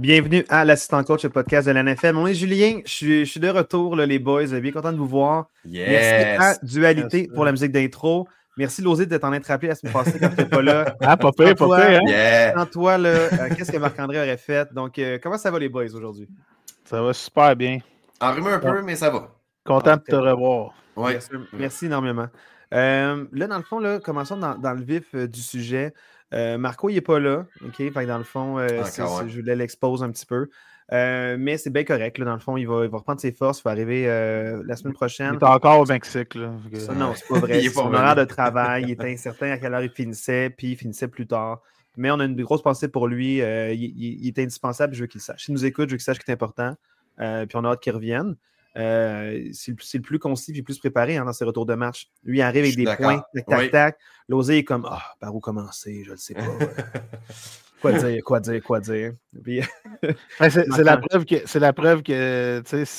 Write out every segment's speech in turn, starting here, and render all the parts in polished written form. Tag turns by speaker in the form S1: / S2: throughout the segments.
S1: Bienvenue à l'Assistant Coach, le podcast de l'NFL. Mon nom est Julien, je suis de retour, là, les boys. Bien content de vous voir.
S2: Yes.
S1: Merci à Dualité pour la musique d'intro. Merci Losé d'être en train de te rappeler la semaine passée quand tu n'étais pas là.
S3: Ah, pas pire, hein?
S2: Yeah.
S1: Sans toi, là, qu'est-ce que Marc-André aurait fait? Donc, comment ça va les boys aujourd'hui?
S3: Ça va super bien.
S2: Enrhumé un peu, mais ça va.
S3: Content de te revoir.
S2: Ouais.
S1: Merci énormément. Là, dans le fond, là, commençons dans le vif du sujet. Marco, il n'est pas là. OK? Fait que dans le fond, je voulais l'exposer un petit peu. Mais c'est bien correct. Là, dans le fond, il va reprendre ses forces. Il va arriver la semaine prochaine.
S3: Il est encore au Mexique. Là.
S1: Non, c'est pas vrai. C'est son horaire de travail. Il était incertain à quelle heure il finissait, puis il finissait plus tard. Mais on a une grosse pensée pour lui. Il est indispensable. Je veux qu'il sache. S'il nous écoute, je veux qu'il sache qu'il est important. Puis on a hâte qu'il revienne. C'est le plus concis et le plus préparé dans ses retours de match. Lui, il arrive avec des points, tac. Losé est comme par où commencer, je ne sais pas. Quoi dire. Puis,
S3: c'est la preuve que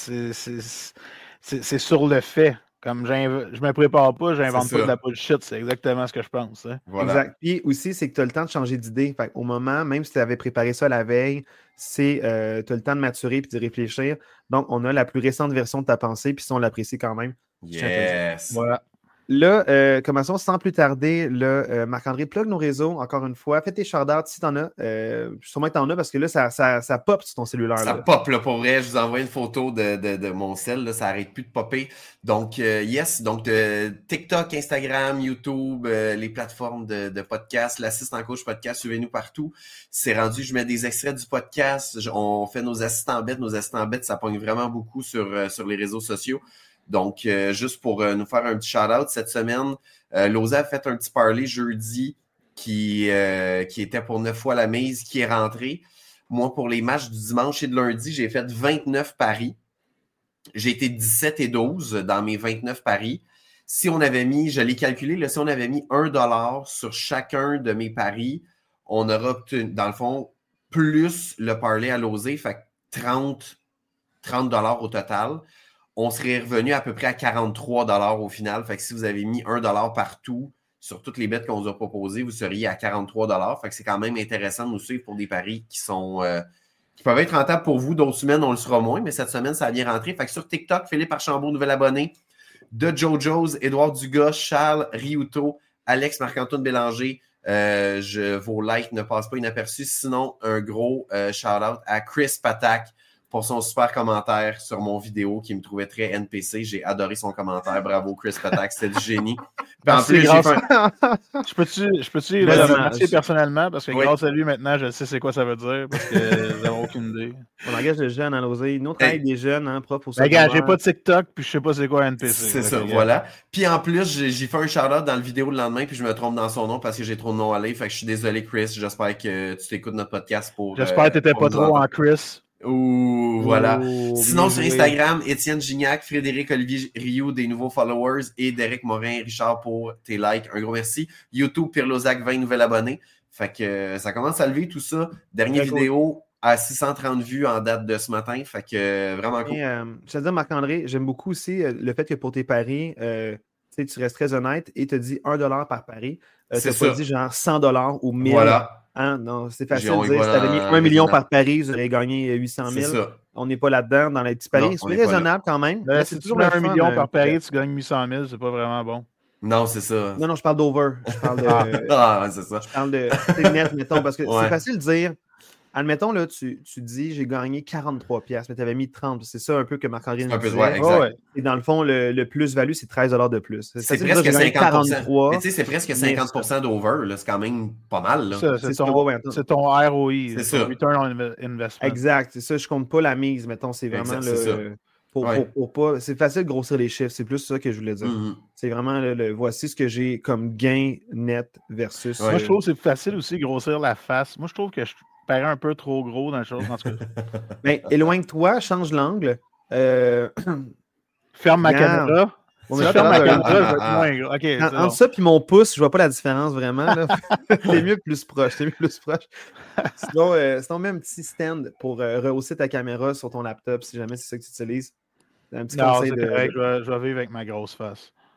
S3: c'est sur le fait. Comme je me prépare pas, j'invente pas de la bullshit. C'est exactement ce que je pense. Hein.
S1: Voilà. Exact. Puis aussi, c'est que tu as le temps de changer d'idée. Au moment, même si tu avais préparé ça la veille, tu as le temps de maturer et de réfléchir. Donc, on a la plus récente version de ta pensée, puis ça, on l'apprécie quand même.
S2: Yes.
S1: Voilà. Là, commençons sans plus tarder. Marc-André, plug nos réseaux, encore une fois. Fais tes shout-outs si t'en as. Sûrement que t'en as parce que là, ça pop sur ton cellulaire.
S2: Ça pop, là, pour vrai. Je vous envoie une photo de mon cell. Là, ça n'arrête plus de popper. Donc, yes. Donc, TikTok, Instagram, YouTube, les plateformes de podcast, l'Assistant Coach Podcast, suivez-nous partout. C'est rendu, je mets des extraits du podcast. On fait nos assistants bêtes. Nos assistants bêtes, ça pogne vraiment beaucoup sur les réseaux sociaux. Donc, juste pour nous faire un petit shout-out, cette semaine, Losé a fait un petit parlay jeudi qui était pour 9 fois la mise, qui est rentré. Moi, pour les matchs du dimanche et de lundi, j'ai fait 29 paris. J'ai été 17 et 12 dans mes 29 paris. Si on avait mis, je l'ai calculé, là, si on avait mis $1 sur chacun de mes paris, on aura obtenu, dans le fond, plus le parlay à Losé, fait 30 $ au total. On serait revenu à peu près à 43 $ au final. Fait que si vous avez mis $1 partout sur toutes les bêtes qu'on vous a proposées, vous seriez à 43 $. Fait que c'est quand même intéressant de nous suivre pour des paris qui peuvent être rentables pour vous. D'autres semaines, on le sera moins, mais cette semaine, ça a bien rentré. Fait que sur TikTok, Philippe Archambault, nouvel abonné, de Jojo's, Édouard Dugas, Charles Riuto, Alex Marc-Antoine Bélanger. Vos likes ne passent pas inaperçus. Sinon, un gros shout-out à Chris Patak pour son super commentaire sur mon vidéo qui me trouvait très NPC. J'ai adoré son commentaire. Bravo, Chris Patak. C'était du génie. En plus,
S3: Je peux-tu le remercier personnellement parce que grâce à lui, maintenant, je sais c'est quoi ça veut dire parce que j'avais aucune idée.
S1: On engage des jeunes à Losé. Nous, on travaille des jeunes, prof au
S3: secondaire. J'ai pas de TikTok puis je sais pas c'est quoi NPC.
S2: C'est ça, voilà. Puis en plus, j'ai fait un shout-out dans le vidéo le lendemain puis je me trompe dans son nom parce que j'ai trop de noms à lire. Fait que je suis désolé, Chris. J'espère que tu t'écoutes notre podcast pour...
S3: J'espère que t'étais pas trop en Chris.
S2: Ouh, voilà. Sinon, sur Instagram, Étienne Gignac, Frédéric Olivier Rioux, des nouveaux followers, et Derek Morin, Richard pour tes likes. Un gros merci. YouTube, Pierre Lozac, 20 nouveaux abonnés. Fait que ça commence à lever tout ça. Dernière vidéo à 630 vues en date de ce matin. Fait que vraiment cool.
S1: Je te dis, Marc-André, j'aime beaucoup aussi le fait que pour tes paris, tu restes très honnête et tu dis $1 par pari. Tu n'as pas dit genre $100 ou 1000.
S2: Voilà.
S1: Hein? Non, c'est facile de dire. Si tu avais mis 1 million par pari, vous auriez gagné 800 000. On n'est pas là-dedans dans les petits paris. C'est raisonnable quand même.
S3: Là, si tu mets 1 million par pari, tu gagnes 800 000. C'est pas vraiment bon.
S2: Non, c'est ça.
S1: Non, je parle d'over. Je parle de.
S2: C'est ça.
S1: Je parle de net, mettons, parce que c'est facile de dire. Admettons, là, tu dis j'ai gagné 43$, mais tu avais mis 30$. C'est ça un peu que Marc-André nous disait.
S2: Exact.
S1: Et dans le fond, le plus-value, c'est $13 de plus.
S2: C'est presque 50%. Mais tu sais, c'est presque 50% d'over. C'est quand même pas mal. Là.
S3: C'est ton ROI.
S2: C'est ça.
S3: Return on Investment.
S1: Exact. C'est ça. Je compte pas la mise, mettons. C'est vraiment pour pas. C'est facile de grossir les chiffres. C'est plus ça que je voulais dire. C'est vraiment voici ce que j'ai comme gain net versus.
S3: Moi, je trouve que c'est facile aussi de grossir la face. Moi, je trouve que je parais un peu trop gros dans le chose.
S1: Ben, éloigne-toi, change l'angle.
S3: Ferme ma caméra. Ferme ma caméra, je vais être moins gros. Okay,
S1: entre ça et mon pouce, je vois pas la différence vraiment. T'es mieux plus proche. Sinon, mets un petit stand pour rehausser ta caméra sur ton laptop si jamais c'est ça que tu utilises. Un petit conseil
S3: c'est correct, je vais vivre avec ma grosse face.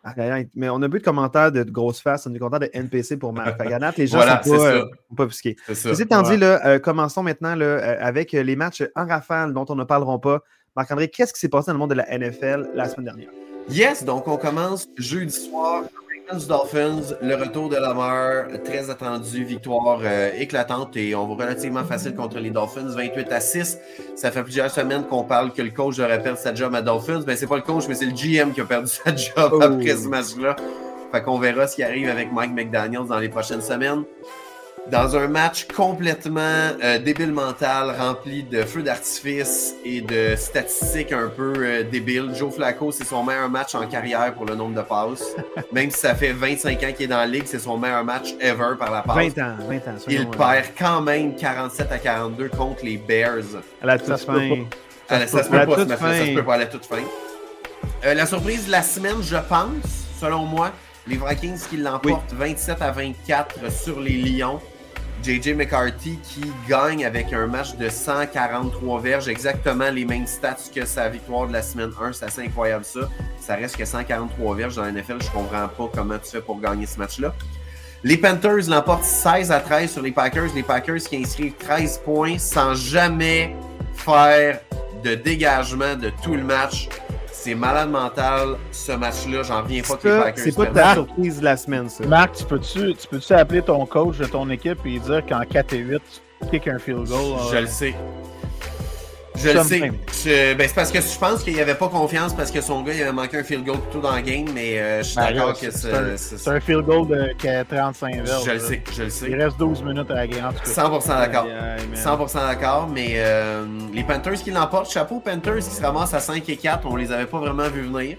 S1: Mais on a peu de commentaires de grosses faces, on a des commentaires de NPC pour Matt. Les gens
S2: voilà,
S1: sont pas offusqués. Ceci étant dit, commençons maintenant avec les matchs en rafale dont on ne parleront pas. Marc-André, qu'est-ce qui s'est passé dans le monde de la NFL la semaine dernière?
S2: Yes, donc on commence jeudi soir. Dolphins, le retour de Lamar, très attendu, victoire éclatante et on va relativement facile contre les Dolphins, 28-6. Ça fait plusieurs semaines qu'on parle que le coach devrait perdre sa job à Dolphins. Ben, c'est pas le coach, mais c'est le GM qui a perdu sa job après ce match-là. Fait qu'on verra ce qui arrive avec Mike McDaniels dans les prochaines semaines. Dans un match complètement débile mental, rempli de feux d'artifice et de statistiques un peu débiles. Joe Flacco, c'est son meilleur match en carrière pour le nombre de passes. Même si ça fait 25 ans qu'il est dans la ligue, c'est son meilleur match ever par la passe.
S1: 20 ans.
S2: Il perd quand même 47-42 contre les Bears.
S1: À la toute fin.
S2: Ça se peut pas à la toute fin. La surprise de la semaine, je pense, selon moi, les Vikings qui l'emportent 27-24 sur les Lions. J.J. McCarthy qui gagne avec un match de 143 verges, exactement les mêmes stats que sa victoire de la semaine 1. C'est assez incroyable ça. Ça reste que 143 verges dans la NFL. Je comprends pas comment tu fais pour gagner ce match-là. Les Panthers l'emportent 16-13 sur les Packers. Les Packers qui inscrivent 13 points sans jamais faire de dégagement de tout le match. C'est malade mental, ce match-là. J'en reviens pas que les Packers
S1: c'est pas ta surprise de la semaine, ça.
S3: Marc, tu peux-tu appeler ton coach de ton équipe et dire qu'en 4-8, tu kicks un field goal?
S2: Je le sais. Je le sais. C'est parce que je pense qu'il n'avait pas confiance parce que son gars il avait manqué un field goal plutôt dans le game, mais je suis d'accord que
S3: c'est un field goal qui a 35 verges.
S2: Je le sais.
S3: Il reste 12 minutes à la game.
S2: 100% d'accord. 100% d'accord, mais les Panthers qui l'emportent, chapeau Panthers qui se ramassent à 5-4, on les avait pas vraiment vus venir.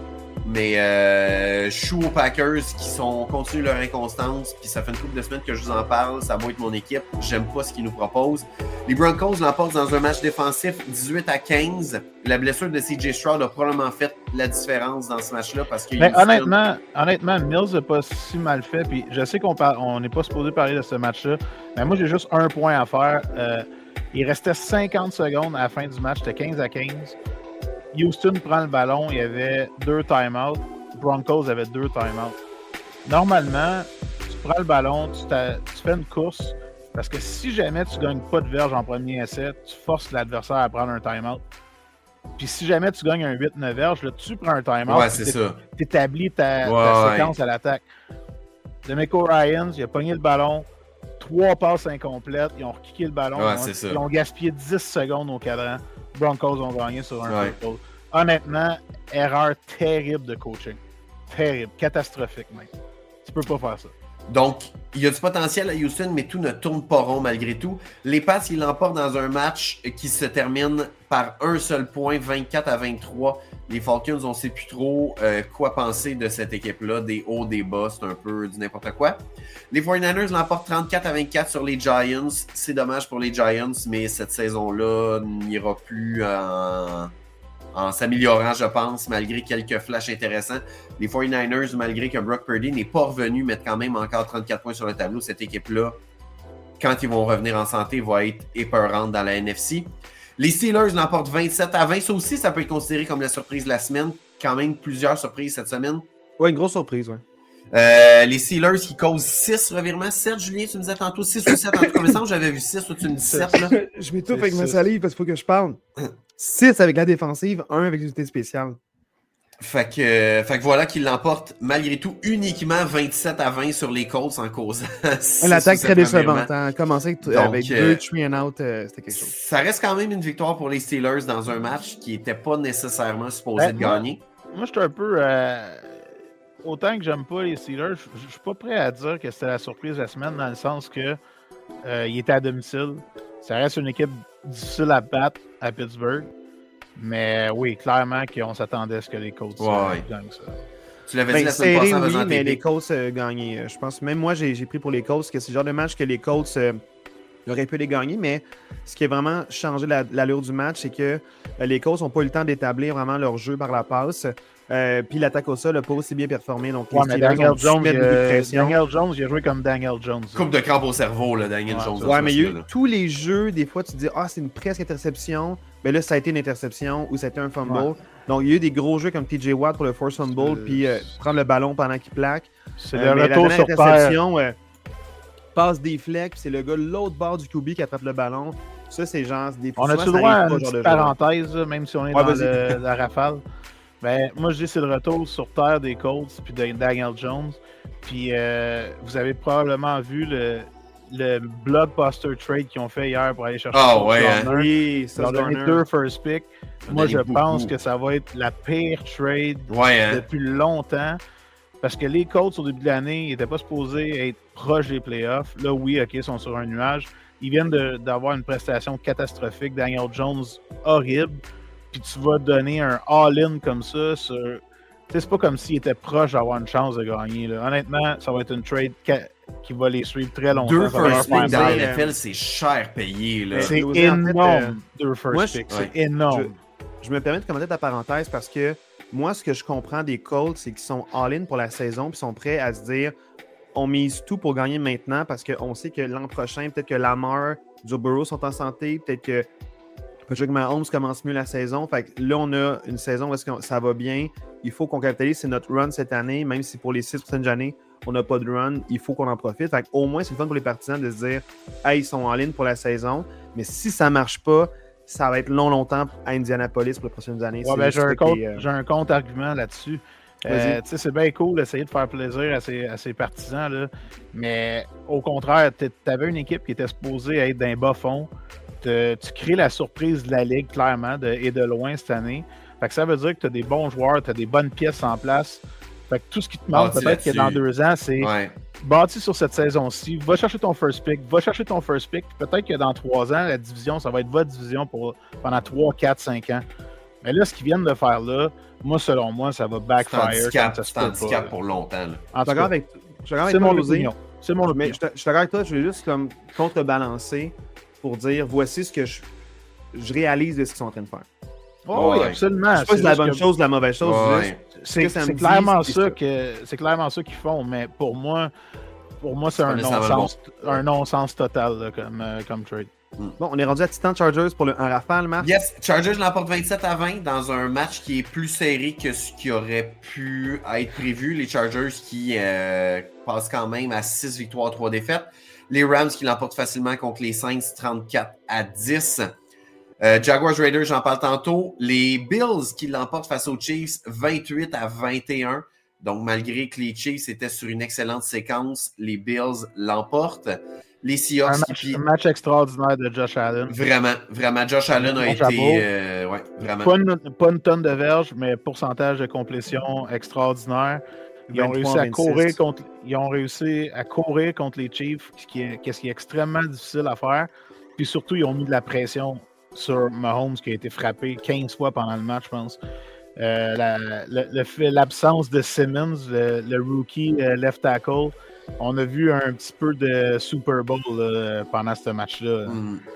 S2: Mais chou aux Packers qui continuent leur inconstance, puis ça fait une couple de semaines que je vous en parle, ça va être mon équipe, j'aime pas ce qu'ils nous proposent. Les Broncos l'emportent dans un match défensif 18-15. La blessure de CJ Stroud a probablement fait la différence dans ce match-là parce que
S3: honnêtement, Mills n'a pas si mal fait, puis je sais qu'on n'est pas supposé parler de ce match-là, mais moi j'ai juste un point à faire. Il restait 50 secondes à la fin du match, c'était 15-15. Houston prend le ballon, il y avait 2 timeouts. Broncos avait 2 timeouts. Normalement, tu prends le ballon, tu fais une course, parce que si jamais tu gagnes pas de verge en premier essai, tu forces l'adversaire à prendre un timeout. Puis si jamais tu gagnes un 8-9 verges, là, tu prends un timeout.
S2: Ouais, c'est ça.
S3: Tu établis ta séquence à l'attaque. DeMeco Ryans, il a pogné le ballon, 3 passes incomplètes, ils ont kické le ballon, ils ont gaspillé 10 secondes au cadran. Broncos ont gagné sur un field goal. Honnêtement, erreur terrible de coaching. Terrible, catastrophique même. Tu peux pas faire ça.
S2: Donc, il y a du potentiel à Houston, mais tout ne tourne pas rond malgré tout. Les Pats, ils l'emportent dans un match qui se termine par un seul point, 24-23. Les Falcons, on ne sait plus trop quoi penser de cette équipe-là, des hauts, des bas, c'est un peu du n'importe quoi. Les 49ers l'emportent 34-24 sur les Giants. C'est dommage pour les Giants, mais cette saison-là n'ira plus en s'améliorant, je pense, malgré quelques flashs intéressants. Les 49ers, malgré que Brock Purdy n'est pas revenu, mettent quand même encore 34 points sur le tableau. Cette équipe-là, quand ils vont revenir en santé, va être épeurante dans la NFC. Les Steelers l'emportent 27-20. Ça aussi, ça peut être considéré comme la surprise de la semaine. Quand même, plusieurs surprises cette semaine.
S1: Ouais, une grosse surprise, ouais.
S2: Les Steelers qui causent 6 revirements. 7, Julien, tu me disais tantôt 6 ou 7. En tout cas, j'avais vu 6, toi tu me dis 7. Là.
S1: Je m'étouffe avec ma salive parce qu'il faut que je parle. 6 avec la défensive, 1 avec l'unité spéciale.
S2: Fait que voilà qu'il l'emporte malgré tout uniquement 27-20 sur les Colts en causant.
S1: L'attaque très décevante. Commencer avec 2 3 and out, c'était quelque chose.
S2: Ça reste quand même une victoire pour les Steelers dans un match qui n'était pas nécessairement supposé de gagner.
S3: Moi, je suis un peu. Autant que j'aime pas les Steelers, je suis pas prêt à dire que c'était la surprise de la semaine dans le sens que il était à domicile. Ça reste une équipe difficile à battre à Pittsburgh. Mais oui, clairement qu'on s'attendait à ce que les Colts gagnent ça.
S2: Tu l'avais dit la semaine passée en faisant
S1: oui, mais les Colts gagnaient. Je pense, même moi, j'ai pris pour les Colts que c'est le genre de match que les Colts auraient pu les gagner, mais ce qui a vraiment changé l'allure du match, c'est que les Colts n'ont pas eu le temps d'établir vraiment leur jeu par la passe. Puis l'attaque au sol n'a pas aussi bien performé. Donc
S3: mais Daniel Jones, il a joué comme Daniel Jones.
S2: Coupe de crampe au cerveau, là, Daniel Jones.
S1: Ouais, mais il y a eu tous les jeux, des fois, tu te dis, c'est une presque interception. Mais là, ça a été une interception ou ça a été un fumble. Donc, il y a eu des gros jeux comme TJ Watt pour le force fumble, puis prendre le ballon pendant qu'il plaque.
S3: C'est le retour sur terre.
S1: Passe des flecs, puis c'est le gars de l'autre bord du QB qui attrape le ballon. Ça, c'est genre des
S3: On a-tu le droit à une petite parenthèse, même si on est dans la rafale? Ben, moi, je dis c'est le retour sur terre des Colts puis de Daniel Jones. Puis vous avez probablement vu le blockbuster trade qu'ils ont fait hier pour aller chercher
S1: oui,
S3: ils ont donné 2 first pick. Moi, je pense que ça va être la pire trade depuis longtemps. Parce que les Colts, au début de l'année, ils n'étaient pas supposés être proches des playoffs. Là, oui, OK, ils sont sur un nuage. Ils viennent d'avoir une prestation catastrophique. Daniel Jones, horrible. Puis tu vas donner un all-in comme ça sur... C'est pas comme s'ils étaient proches d'avoir une chance de gagner. Là. Honnêtement, ça va être une trade qui va les suivre très longtemps.
S2: 2 first picks dans la NFL, c'est cher payé. Là.
S3: C'est énorme, 2 first picks. C'est énorme.
S1: Je me permets de commenter ta parenthèse parce que moi, ce que je comprends des Colts, c'est qu'ils sont all-in pour la saison puis sont prêts à se dire on mise tout pour gagner maintenant parce qu'on sait que l'an prochain, peut-être que Lamar, Joe Burrow sont en santé, peut-être que Patrick Mahomes commence mieux la saison. Fait que là, on a une saison où ça va bien. Il faut qu'on capitalise. C'est notre run cette année, même si pour les 6 prochaines années, on n'a pas de run. Il faut qu'on en profite. Fait au moins, c'est le fun pour les partisans de se dire hey, ils sont en ligne pour la saison. Mais si ça ne marche pas, ça va être longtemps à Indianapolis pour les prochaines années.
S3: Ouais, j'ai un contre-argument là-dessus. C'est bien cool d'essayer de faire plaisir à ses partisans, là. Mais au contraire, tu avais une équipe qui était supposée être d'un bas fond. Tu crées la surprise de la Ligue, clairement, et de loin cette année. Fait que ça veut dire que tu as des bons joueurs, tu as des bonnes pièces en place. Fait que tout ce qui te manque, peut-être que dans 2 ans, c'est bâti sur cette saison-ci. Va chercher ton first pick. Peut-être que dans 3 ans, la division, ça va être votre division pendant 3, 4, 5 ans. Mais là, ce qu'ils viennent de faire là, selon moi, ça va backfire.
S2: C'est un handicap pour longtemps.
S1: En tout cas, c'est mon opinion. C'est mon opinion. Je suis d'accord avec toi, je vais juste comme contrebalancer pour dire voici ce que je réalise de ce qu'ils sont en train de faire.
S3: Oui, absolument.
S1: Je sais pas si c'est la bonne chose ou la mauvaise chose.
S3: C'est clairement ça qu'ils font, mais pour moi c'est un non-sens total là, comme trade.
S1: Bon, on est rendu à Titan Chargers pour en rafale, Marc.
S2: Yes, Chargers l'emporte 27-20 dans un match qui est plus serré que ce qui aurait pu être prévu. Les Chargers qui passent quand même à 6 victoires, 3 défaites. Les Rams qui l'emportent facilement contre les Saints 34-10. Jaguars Raiders, j'en parle tantôt. Les Bills qui l'emportent face aux Chiefs 28-21. Donc, malgré que les Chiefs étaient sur une excellente séquence, les Bills l'emportent. Les Seahawks...
S3: Un match extraordinaire de Josh Allen.
S2: Vraiment. Josh Allen a été... vraiment.
S3: Pas une tonne de verges, mais pourcentage de complétion extraordinaire. Ils ont réussi à courir contre les Chiefs, ce qui est extrêmement difficile à faire. Puis surtout, ils ont mis de la pression sur Mahomes qui a été frappé 15 fois pendant le match, je pense. L'absence de Simmons, le rookie left tackle, on a vu un petit peu de Super Bowl pendant ce match-là.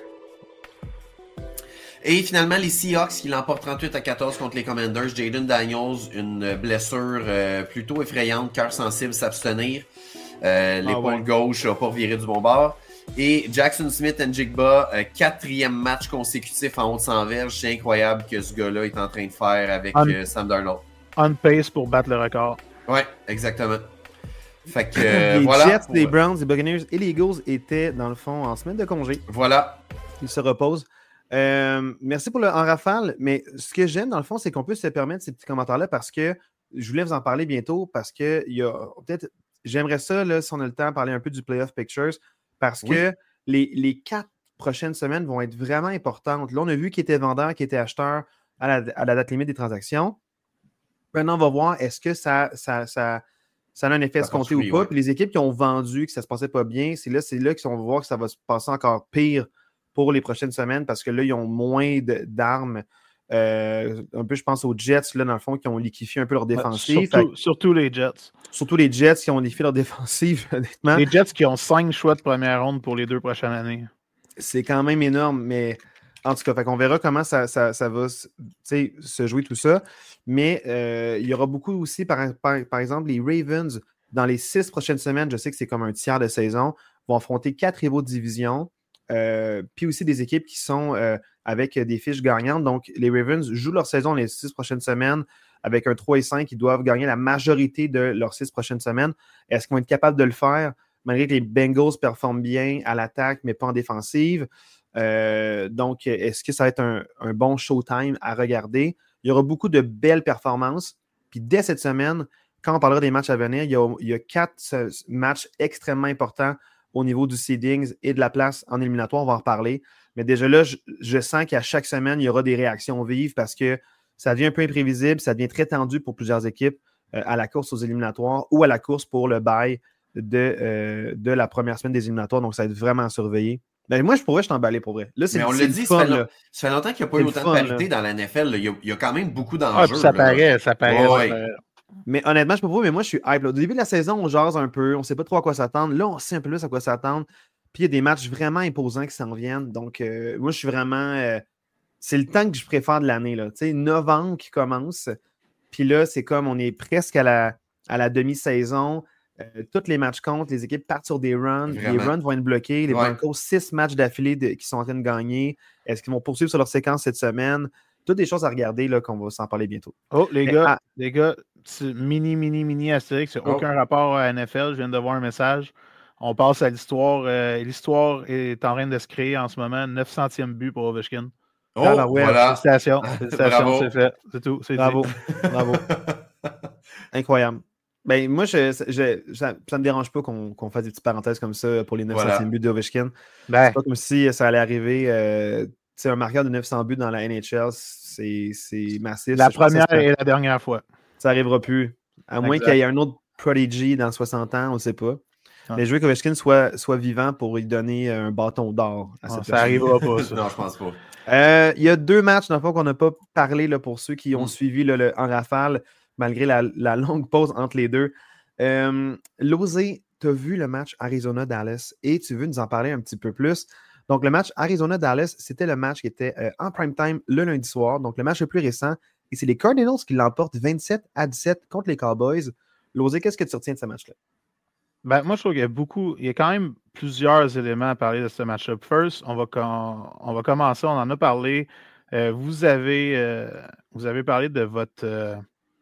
S2: Et finalement, les Seahawks qui l'emportent 38-14 contre les Commanders. Jaden Daniels, une blessure plutôt effrayante, cœur sensible, s'abstenir. L'épaule gauche n'a pas reviré du bon bord. Et Jackson Smith-Njigba, 4e match consécutif en haut de 100 verges. C'est incroyable que ce gars-là est en train de faire avec Sam Darnold.
S3: On pace pour battre le record.
S2: Oui, exactement. Fait que,
S1: les Jets, les Browns, les Buccaneers et les Eagles étaient, dans le fond, en semaine de congé.
S2: Voilà.
S1: Ils se reposent. Merci pour le en rafale, mais ce que j'aime, dans le fond, c'est qu'on peut se permettre ces petits commentaires-là parce que je voulais vous en parler bientôt parce que il y a peut-être, j'aimerais ça, là, si on a le temps, parler un peu du Playoff Pictures parce que les 4 prochaines semaines vont être vraiment importantes. Là, on a vu qui était vendeur, qui était acheteur à la date limite des transactions. Maintenant, on va voir est-ce que ça a un effet escompté ou pas. Puis les équipes qui ont vendu, que ça ne se passait pas bien, c'est là qu'on va voir que ça va se passer encore pire pour les prochaines semaines parce que là, ils ont moins d'armes. Un peu, je pense aux Jets, là, dans le fond, qui ont liquéfié un peu leur défensive.
S3: Surtout les Jets.
S1: Surtout les Jets qui ont liquéfié leur défensive, honnêtement.
S3: Les Jets qui ont 5 choix de première ronde pour les 2 prochaines années.
S1: C'est quand même énorme, mais en tout cas, on verra comment ça va se jouer tout ça. Mais il y aura beaucoup aussi, par exemple, les Ravens, dans les 6 prochaines semaines, je sais que c'est comme un tiers de saison, vont affronter 4 rivaux de division. Puis aussi des équipes qui sont avec des fiches gagnantes. Donc, les Ravens jouent leur saison les 6 prochaines semaines avec un 3-5. Ils doivent gagner la majorité de leurs 6 prochaines semaines. Est-ce qu'ils vont être capables de le faire malgré que les Bengals performent bien à l'attaque, mais pas en défensive? Donc, est-ce que ça va être un bon showtime à regarder? Il y aura beaucoup de belles performances. Puis dès cette semaine, quand on parlera des matchs à venir, il y a 4 matchs extrêmement importants au niveau du seedings et de la place en éliminatoire. On va en reparler. Mais déjà là, je sens qu'à chaque semaine, il y aura des réactions vives parce que ça devient un peu imprévisible, ça devient très tendu pour plusieurs équipes à la course aux éliminatoires ou à la course pour le bye de la première semaine des éliminatoires. Donc, ça va être vraiment à surveiller. Ben, moi, je pourrais t'emballer pour vrai. Là,
S2: mais on l'a dit, ça fait longtemps qu'il n'y a pas eu autant de parité dans la NFL. Il y a quand même beaucoup d'enjeux.
S3: Ça paraît.
S1: Mais honnêtement, je peux pas, mais moi, je suis hype. Là. Au début de la saison, on jase un peu, on ne sait pas trop à quoi s'attendre. Là, on sait un peu plus à quoi s'attendre. Puis, il y a des matchs vraiment imposants qui s'en viennent. Donc, moi, je suis vraiment... c'est le temps que je préfère de l'année. Tu sais, novembre qui commence. Puis là, c'est comme on est presque à la demi-saison. Tous les matchs comptent, les équipes partent sur des runs. Vraiment. Les runs vont être bloqués. Les Broncos, 6 matchs d'affilée qui sont en train de gagner. Est-ce qu'ils vont poursuivre sur leur séquence cette semaine? Toutes des choses à regarder, là, qu'on va s'en parler bientôt.
S3: Oh, les gars, mini astérix, c'est aucun rapport à NFL. Je viens de voir un message. On passe à l'histoire. L'histoire est en train de se créer en ce moment. 900e but pour Ovechkin.
S2: Oh, voilà.
S3: Félicitations, c'est fait. C'est tout.
S1: Bravo. Incroyable. Ben, moi, ça me dérange pas qu'on fasse des petites parenthèses comme ça pour les 900e buts d'Ovechkin. C'est pas comme si ça allait arriver. Un marqueur de 900 buts dans la NHL, c'est massif.
S3: La première et la dernière fois.
S1: Ça n'arrivera plus. À moins qu'il y ait un autre Prodigy dans 60 ans, on ne sait pas. Mais je veux qu'Ovechkin soit vivant pour lui donner un bâton d'or.
S3: Ça n'arrivera pas, ça.
S2: Non, je pense pas.
S1: Il y a 2 matchs, dans le fond, qu'on n'a pas parlé là, pour ceux qui ont suivi en rafale, malgré la longue pause entre les deux. Losé, tu as vu le match Arizona-Dallas et tu veux nous en parler un petit peu plus. Donc, le match Arizona-Dallas, c'était le match qui était en prime time le lundi soir. Donc, le match le plus récent. Et c'est les Cardinals qui l'emportent 27-17 contre les Cowboys. Losé, qu'est-ce que tu retiens de ce match-là?
S3: Ben, moi, je trouve qu'il y a quand même plusieurs éléments à parler de ce match-up. First, on va commencer, on en a parlé. Vous avez parlé de votre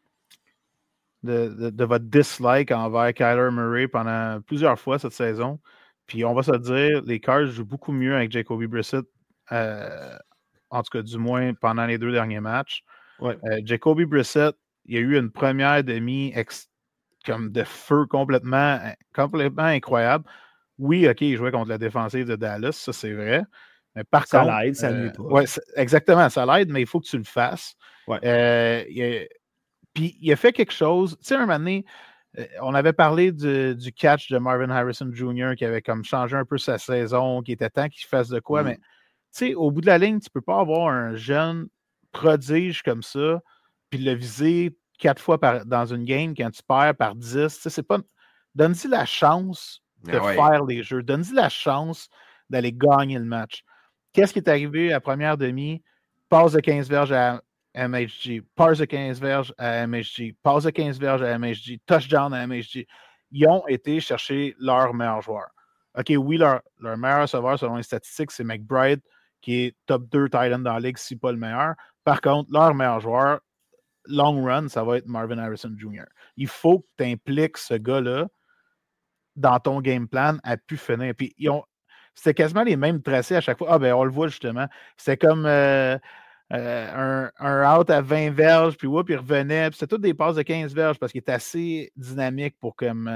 S3: dislike envers Kyler Murray pendant plusieurs fois cette saison. Puis on va se dire, les Cards jouent beaucoup mieux avec Jacoby Brissett, en tout cas du moins pendant les 2 derniers matchs.
S1: Ouais.
S3: Jacoby Brissett, il y a eu une première demi comme de feu complètement incroyable. Oui, OK, il jouait contre la défensive de Dallas, ça c'est vrai. Mais par contre,
S1: ça l'aide, ça ne nuit pas.
S3: Ouais, exactement, ça l'aide, mais il faut que tu le fasses.
S1: Ouais.
S3: Puis il a fait quelque chose. Tu sais, un moment donné, on avait parlé du catch de Marvin Harrison Jr. qui avait comme changé un peu sa saison, qui était temps qu'il fasse de quoi, mais tu sais, au bout de la ligne, tu peux pas avoir un jeune prodige comme ça, puis le viser 4 fois dans une game quand tu perds par 10. Tu sais, c'est pas... Donne-y la chance de faire les jeux. Donne-y la chance d'aller gagner le match. Qu'est-ce qui est arrivé à première demi? Passe de 15 verges à MHG, passe de 15 verges à MHG, passe de 15 verges à MHG, touchdown à MHG. Ils ont été chercher leur meilleur joueur. OK, oui, leur meilleur sauveur, selon les statistiques, c'est McBride, qui est top 2 tight end dans la ligue, si pas le meilleur. Par contre, leur meilleur joueur, long run, ça va être Marvin Harrison Jr. Il faut que tu impliques ce gars-là dans ton game plan à pu finir. Puis, c'était quasiment les mêmes tracés à chaque fois. Ah, ben, on le voit justement. C'était comme... un out à 20 verges, puis il revenait. Puis c'était toutes des passes de 15 verges parce qu'il est assez dynamique pour comme.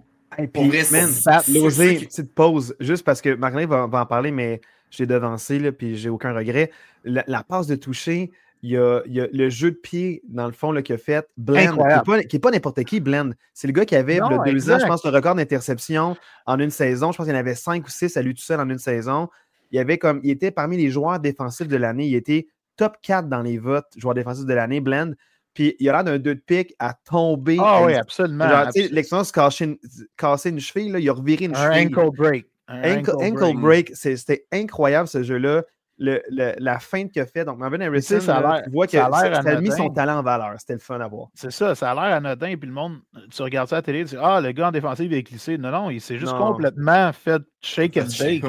S1: Losé, petite pause, juste parce que Marc-André va en parler, mais je l'ai devancé, là, puis j'ai aucun regret. La passe de toucher, il y a le jeu de pied, dans le fond, là, qu'il a fait. Blend, qui n'est pas n'importe qui, Blend. C'est le gars qui avait, il y a 2 ans, je pense, le record d'interception en une saison. Je pense qu'il y en avait 5 ou 6 à lui tout seul en une saison. Il était parmi les joueurs défensifs de l'année. Il était top 4 dans les votes, joueur défensif de l'année, Blend. Puis il a l'air d'un 2 de pique à tomber.
S3: Ah oui, absolument.
S1: L'expérience casser une cheville, là, il a reviré une cheville.
S3: Ankle break.
S1: Ankle break. C'était incroyable ce jeu-là. la feinte qu'il a fait. Donc, Marvin Harrison,
S3: tu
S1: vois que ça a mis son talent en valeur. C'était le fun à voir.
S3: C'est ça a l'air anodin. Puis le monde, tu regardes ça à la télé, tu dis le gars en défensive est glissé. Non, il s'est juste complètement fait shake and bake.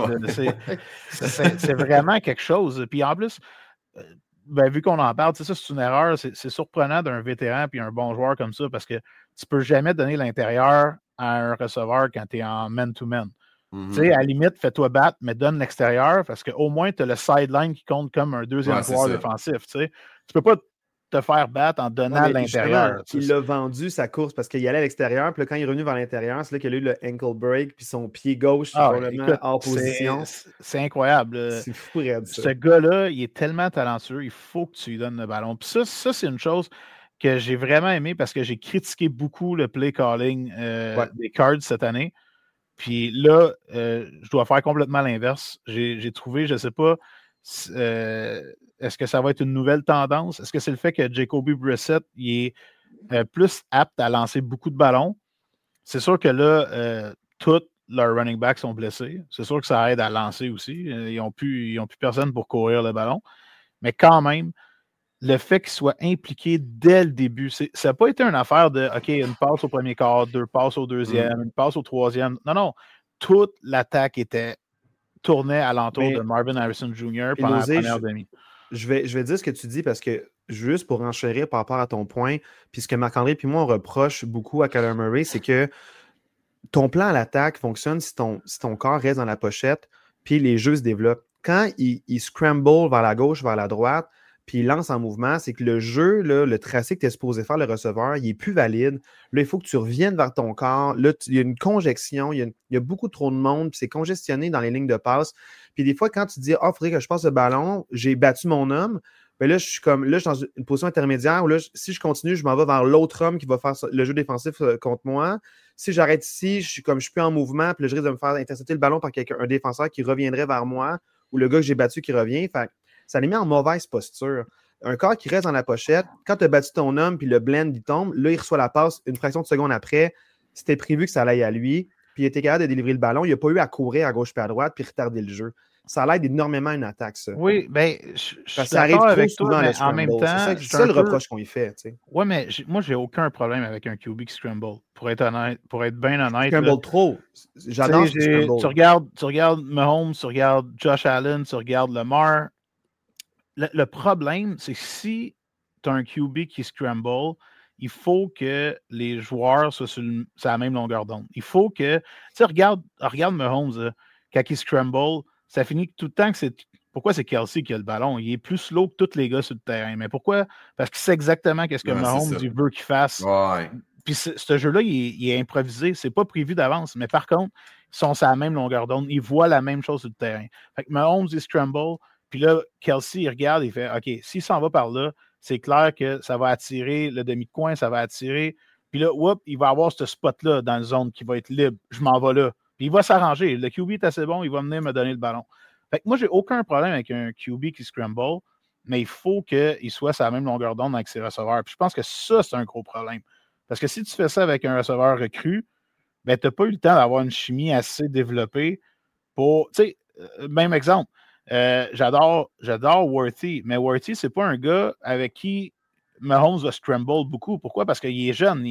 S3: C'est vraiment quelque chose. Puis en plus, vu qu'on en parle, ça, c'est une erreur. C'est surprenant d'un vétéran puis un bon joueur comme ça parce que tu peux jamais donner l'intérieur à un receveur quand tu es en man-to-man. Tu sais, à la limite, fais-toi battre, mais donne l'extérieur parce qu'au moins, tu as le sideline qui compte comme un deuxième joueur défensif. Tu sais. Tu peux pas te faire battre en donnant l'intérieur.
S1: Il l'a vendu sa course parce qu'il allait à l'extérieur, puis là, quand il est revenu vers l'intérieur, c'est là qu'il a eu le ankle break, puis son pied gauche, probablement hors position.
S3: C'est incroyable.
S1: C'est fou, raide, ça.
S3: Ce gars-là, il est tellement talentueux, il faut que tu lui donnes le ballon. Puis ça c'est une chose que j'ai vraiment aimé parce que j'ai critiqué beaucoup le play calling des Cards cette année. Puis là, je dois faire complètement l'inverse. J'ai trouvé, je ne sais pas, est-ce que ça va être une nouvelle tendance? Est-ce que c'est le fait que Jacoby Brissett il est plus apte à lancer beaucoup de ballons? C'est sûr que là, tous leurs running backs sont blessés. C'est sûr que ça aide à lancer aussi. Ils n'ont plus personne pour courir le ballon. Mais quand même, le fait qu'il soit impliqué dès le début, ça n'a pas été une affaire de OK, une passe au premier quart, 2 passes au deuxième, une passe au troisième. Non. Toute l'attaque tournait alentour de Marvin Harrison Jr. pendant la première demi.
S1: Je vais dire ce que tu dis parce que juste pour enchérir par rapport à ton point, puis ce que Marc-André puis moi on reproche beaucoup à Kyler Murray, c'est que ton plan à l'attaque fonctionne si ton corps reste dans la pochette, puis les jeux se développent. Quand il scramble vers la gauche, vers la droite, puis il lance en mouvement, c'est que le jeu, là, le tracé que tu es supposé faire, le receveur, il n'est plus valide. Là, il faut que tu reviennes vers ton corps. Là, il y a une conjection, il y a beaucoup trop de monde, puis c'est congestionné dans les lignes de passe. Puis des fois, quand tu dis « il faudrait que je passe le ballon, j'ai battu mon homme », bien là, je suis dans une position intermédiaire où là, si je continue, je m'en vais vers l'autre homme qui va faire le jeu défensif contre moi. Si j'arrête ici, je suis plus en mouvement, puis là, je risque de me faire intercepter le ballon par un défenseur qui reviendrait vers moi ou le gars que j'ai battu qui revient. Fait ça les met en mauvaise posture. Un corps qui reste dans la pochette, quand tu as battu ton homme puis le blend, il tombe, là, il reçoit la passe une fraction de seconde après. C'était prévu que ça allait à lui, puis il était capable de délivrer le ballon. Il n'a pas eu à courir à gauche puis à droite puis retarder le jeu. Ça l'aide énormément à une attaque, ça.
S3: Oui, bien, je
S1: ça arrive trop souvent
S3: mais en même temps,
S1: c'est ça le reproche qu'on y fait.
S3: Oui, mais moi, j'ai aucun problème avec un QB qui scramble. Pour être bien honnête.
S1: Scramble trop. J'adore scramble.
S3: Tu regardes Mahomes, tu regardes Josh Allen, tu regardes Lamar. Le problème, c'est que si tu as un QB qui scramble, il faut que les joueurs soient sur la même longueur d'onde. Il faut que... Tu sais, regarde Mahomes, quand il scramble, ça finit tout le temps que c'est... Pourquoi c'est Kelsey qui a le ballon? Il est plus slow que tous les gars sur le terrain. Mais pourquoi? Parce qu'il sait exactement ce que Mahomes il veut qu'il fasse.
S2: Ouais.
S3: Puis ce jeu-là, il est improvisé. C'est pas prévu d'avance. Mais par contre, ils sont sur la même longueur d'onde. Ils voient la même chose sur le terrain. Fait que Mahomes, il scramble. Puis là, Kelsey, il regarde, il fait OK, s'il s'en va par là, c'est clair que ça va attirer le demi-coin, ça va attirer. Puis là, il va avoir ce spot-là dans la zone qui va être libre. Je m'en vais là. Puis il va s'arranger. Le QB est assez bon, il va venir me donner le ballon. Fait que moi, j'ai aucun problème avec un QB qui scramble, mais il faut qu'il soit sur la même longueur d'onde avec ses receveurs. Puis je pense que ça, c'est un gros problème. Parce que si tu fais ça avec un receveur recru, ben, tu n'as pas eu le temps d'avoir une chimie assez développée pour. Tu sais, même exemple. J'adore Worthy, mais Worthy, c'est pas un gars avec qui Mahomes va scramble beaucoup. Pourquoi? Parce qu'il est jeune.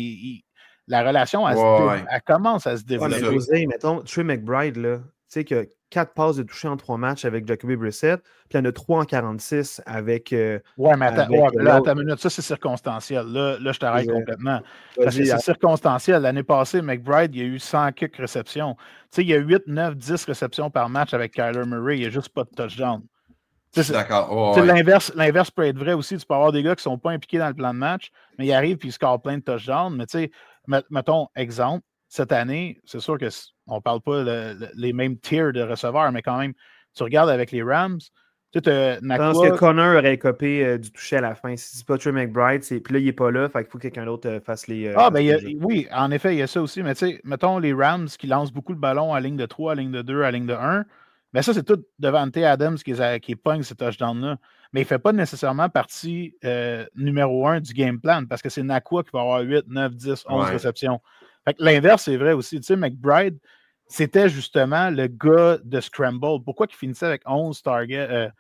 S3: La relation, elle commence à se développer.
S1: Ouais, mais mettons, Trey McBride, là, tu sais que 4 passes de toucher en 3 matchs avec Jacoby Brissett, puis il y en a 3 en 46 avec...
S3: mais attends une minute, ça c'est circonstanciel. Là je t'arrête complètement. Parce que c'est circonstanciel. L'année passée, McBride, il y a eu 100 quelques réceptions. Tu sais, il y a 8, 9, 10 réceptions par match avec Kyler Murray. Il n'y a juste pas de touchdown.
S2: D'accord.
S3: L'inverse peut être vrai aussi. Tu peux avoir des gars qui ne sont pas impliqués dans le plan de match, mais ils arrivent et ils scorent plein de touchdowns. Mais tu sais, mettons, exemple, cette année, c'est sûr qu'on ne parle pas les mêmes tiers de receveurs, mais quand même, tu regardes avec les Rams, tu sais,
S1: je pense que Connor aurait copé du toucher à la fin. Si c'est pas Trey McBride, puis là, il n'est pas là, fait qu'il faut que quelqu'un d'autre fasse les...
S3: oui, en effet, il y a ça aussi, mais tu sais, mettons les Rams qui lancent beaucoup le ballon à ligne de 3, à ligne de 2, à ligne de 1, mais ça, c'est tout Davante Adams qui pogne ces touchdowns-là. Mais il ne fait pas nécessairement partie numéro 1 du game plan parce que c'est Nakua qui va avoir 8, 9, 10, 11 réceptions. Fait que l'inverse, c'est vrai aussi. Tu sais, McBride, c'était justement le gars de scramble. Pourquoi il finissait avec 11 targets,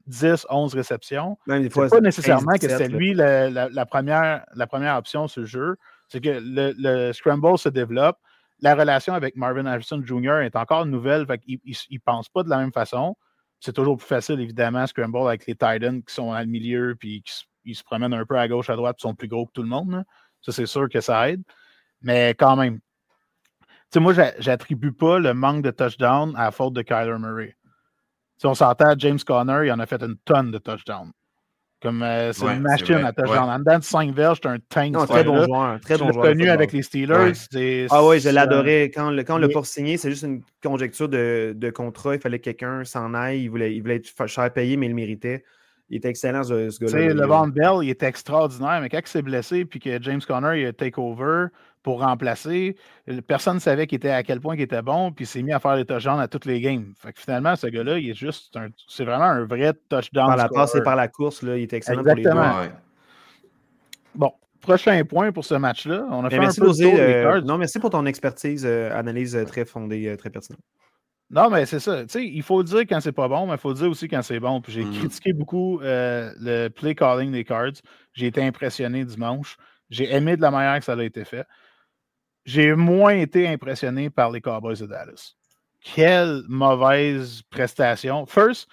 S3: 10, 11 réceptions.
S1: Même des fois,
S3: c'est pas nécessairement
S1: 15,
S3: que c'était lui la première option sur le jeu. C'est que le scramble se développe. La relation avec Marvin Harrison Jr. est encore nouvelle. Fait qu'il ne pense pas de la même façon. C'est toujours plus facile, évidemment, scramble avec les Titans qui sont dans le milieu puis qui se promènent un peu à gauche, à droite, puis sont plus gros que tout le monde. Là. Ça, c'est sûr que ça aide. Mais quand même, moi, j'attribue pas le manque de touchdown à la faute de Kyler Murray. Si on s'entend, James Conner, il en a fait une tonne de touchdowns. Comme c'est une machine à touchdown. En dedans de 5 verges, c'est un tank.
S1: Non, très bon joueur. Très bon joueur.
S3: Connu avec les Steelers.
S1: Oui, je l'adorais. Quand on l'a pas signé, c'est juste une conjecture de contrat. Il fallait que quelqu'un s'en aille. Il voulait être cher payé, mais il le méritait. Il était excellent, ce gars-là.
S3: LeVon Bell, il était extraordinaire, mais quand il s'est blessé puis que James Conner il a take over pour remplacer, personne ne savait à quel point il était bon, puis il s'est mis à faire des touchdowns à toutes les games. Fait que finalement, ce gars-là, il est c'est vraiment un vrai touchdown.
S1: Par la passe et par la course, là, il était excellent.
S3: Exactement.
S1: Pour les deux.
S3: Bon, prochain point pour ce match-là. On a fait
S1: merci
S3: un peu
S1: de tour non, merci pour ton expertise, analyse très fondée, très pertinente.
S3: Non, mais c'est ça. Tu sais, il faut le dire quand c'est pas bon, mais il faut le dire aussi quand c'est bon. Puis j'ai critiqué beaucoup le play calling des Cards. J'ai été impressionné dimanche. J'ai aimé de la manière que ça a été fait. J'ai moins été impressionné par les Cowboys de Dallas. Quelle mauvaise prestation. First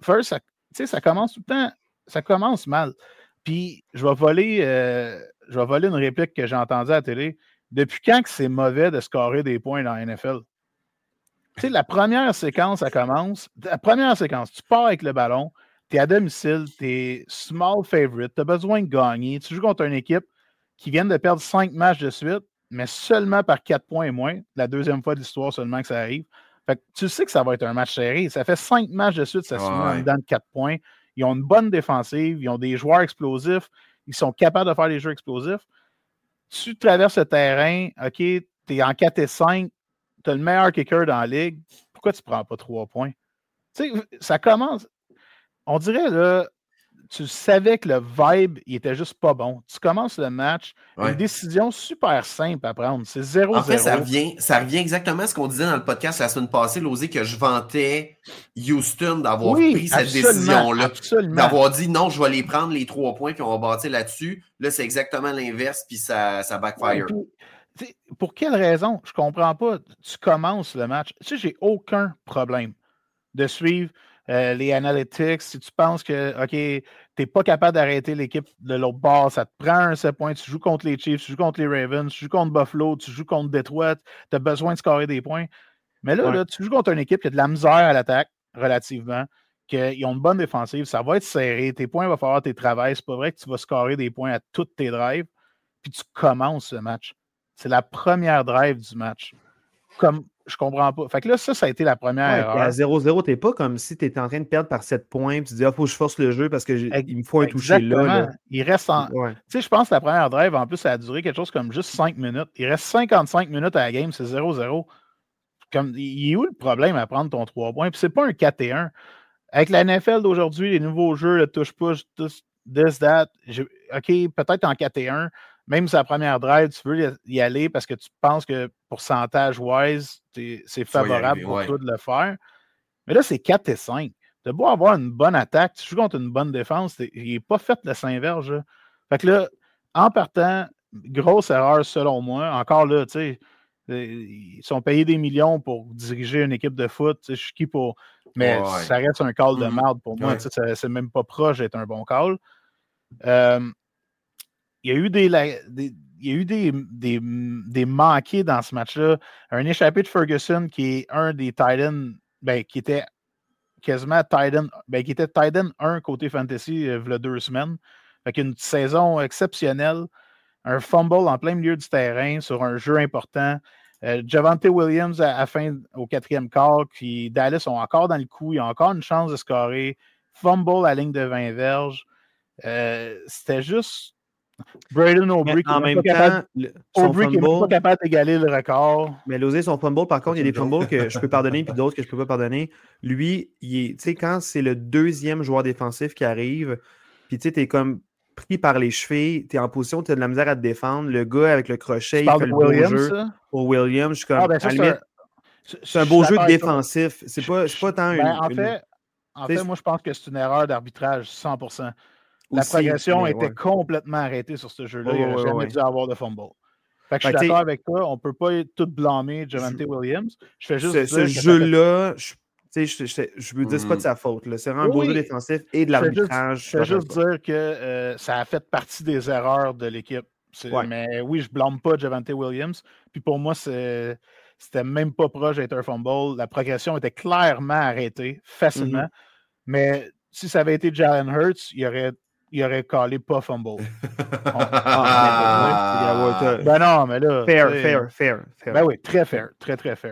S3: ça commence tout le temps. Ça commence mal. Puis je vais voler une réplique que j'ai entendue à la télé. Depuis quand que c'est mauvais de scorer des points dans la NFL? Tu sais, la première séquence, ça commence. La première séquence, tu pars avec le ballon, tu es à domicile, tu es small favorite, tu as besoin de gagner. Tu joues contre une équipe qui vient de perdre 5 matchs de suite, mais seulement par 4 points et moins. La deuxième fois de l'histoire seulement que ça arrive. Fait que tu sais que ça va être un match serré. Ça fait 5 matchs de suite, ça se met en dedans de 4 points. Ils ont une bonne défensive, ils ont des joueurs explosifs, ils sont capables de faire des jeux explosifs. Tu traverses le terrain, OK, tu es en 4 et 5, tu as le meilleur kicker dans la ligue, pourquoi tu ne prends pas 3 points? Tu sais, ça commence. On dirait, là, tu savais que le vibe, il était juste pas bon. Tu commences le match, une décision super simple à prendre. C'est 0-0.
S2: En fait, ça revient exactement à ce qu'on disait dans le podcast la semaine passée, Losé, que je vantais Houston d'avoir pris cette décision-là. D'avoir dit non, je vais les prendre les 3 points puis on va bâtir là-dessus. Là, c'est exactement l'inverse puis ça backfire.
S3: Pour quelle raison? Je comprends pas. Tu commences le match. Tu sais, j'ai aucun problème de suivre les analytics. Si tu penses que, OK, tu n'es pas capable d'arrêter l'équipe de l'autre bord, ça te prend un 7 points, tu joues contre les Chiefs, tu joues contre les Ravens, tu joues contre Buffalo, tu joues contre Detroit, tu as besoin de scorer des points. Mais là, tu joues contre une équipe qui a de la misère à l'attaque, relativement, qu'ils ont une bonne défensive, ça va être serré, tes points, il va falloir tes travails. C'est pas vrai que tu vas scorer des points à toutes tes drives, puis tu commences ce match. C'est la première drive du match. Comme je comprends pas. Fait que là, ça a été la première erreur.
S1: À 0-0, t'es pas comme si tu étais en train de perdre par 7 points, puis tu dis, faut que je force le jeu parce qu'il me faut un toucher là.
S3: Il reste en. Tu sais, je pense que la première drive, en plus, ça a duré quelque chose comme juste 5 minutes. Il reste 55 minutes à la game, c'est 0-0. Comme, il est où le problème à prendre ton 3 points? Puis c'est pas un 4-1. Avec la NFL d'aujourd'hui, les nouveaux jeux, le touch-push, this, that, OK, peut-être en 4-1. Même si la première drive, tu veux y aller parce que tu penses que pourcentage-wise, c'est favorable pour toi de le faire. Mais là, c'est 4-5. Tu as beau avoir une bonne attaque, tu joues contre une bonne défense, il n'est pas fait le Saint-Verge. Fait que là, en partant, grosse erreur selon moi. Encore là, tu sais, ils sont payés des millions pour diriger une équipe de foot. Je suis qui pour. Mais ça reste un call de merde pour moi. C'est même pas proche d'être un bon call. Il y a eu des manqués dans ce match-là. Un échappé de Ferguson qui est un des Titans, qui était quasiment Titan, qui était Titan 1 côté Fantasy il y a 2 semaines. Fait qu'une saison exceptionnelle. Un fumble en plein milieu du terrain sur un jeu important. Javonte Williams à fin au 4e quart, puis Dallas sont encore dans le coup. Ils ont encore une chance de scorer. Fumble à la ligne de 20 verges. C'était juste Braden Aubrey qui n'est pas capable d'égaler le record.
S1: Mais Losé, son fumble, par contre, il y a des fumbles que je peux pardonner puis d'autres que je ne peux pas pardonner. Lui, tu sais, quand c'est le 2e joueur défensif qui arrive, puis tu sais, t'es comme pris par les chevilles, t'es en position, t'as de la misère à te défendre. Le gars avec le crochet, il fait le beau jeu. Pour Williams, je suis comme, à la limite, c'est un beau jeu défensif. C'est pas tant
S3: en fait, En fait, moi, je pense que c'est une erreur d'arbitrage, 100%. La
S1: Aussi,
S3: progression
S1: mais
S3: était
S1: ouais.
S3: complètement arrêtée sur ce jeu-là. Il n'aurait jamais dû avoir de fumble. Fait que je suis
S1: Ben,
S3: d'accord avec toi. On ne peut pas tout blâmer Javonte Williams. Je fais juste
S1: ce jeu-là, je veux dire, c'est pas de sa faute. Là. C'est vraiment un beau jeu défensif et de l'arbitrage.
S3: Je veux juste dire que ça a fait partie des erreurs de l'équipe.
S1: Ouais.
S3: Mais oui, je blâme pas Javonte Williams. Puis pour moi, c'était même pas proche d'être un fumble. La progression était clairement arrêtée, facilement. Mais si ça avait été Jalen Hurts, il aurait callé pas fumble. Ben non, mais là...
S1: Fair.
S3: Ben oui, très fair. Très, très fair.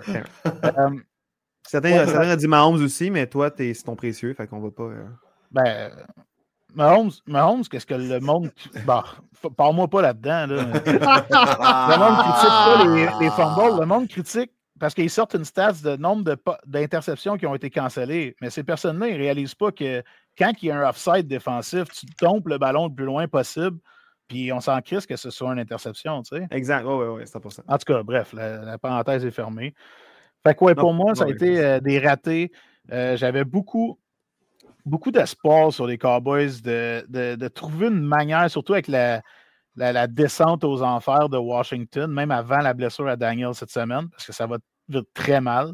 S1: Certains ont dit Mahomes aussi, mais toi, c'est ton précieux, fait qu'on va pas...
S3: Ben... Mahomes, qu'est-ce que le monde... Bah, parle-moi pas là-dedans. Là. Le monde critique pas les fumbles. Le monde critique parce qu'ils sortent une stats de nombre d'interceptions qui ont été cancellées. Mais ces personnes-là, ils ne réalisent pas que quand il y a un offside défensif, tu tombes le ballon le plus loin possible, puis on s'en crisse que ce soit une interception. Tu sais.
S1: Exact, oui, 100%.
S3: En tout cas, bref, la parenthèse est fermée. Fait que, pour moi, ça a été des ratés. J'avais beaucoup d'espoir sur les Cowboys de trouver une manière, surtout avec la descente aux enfers de Washington, même avant la blessure à Daniel cette semaine, parce que ça va très mal.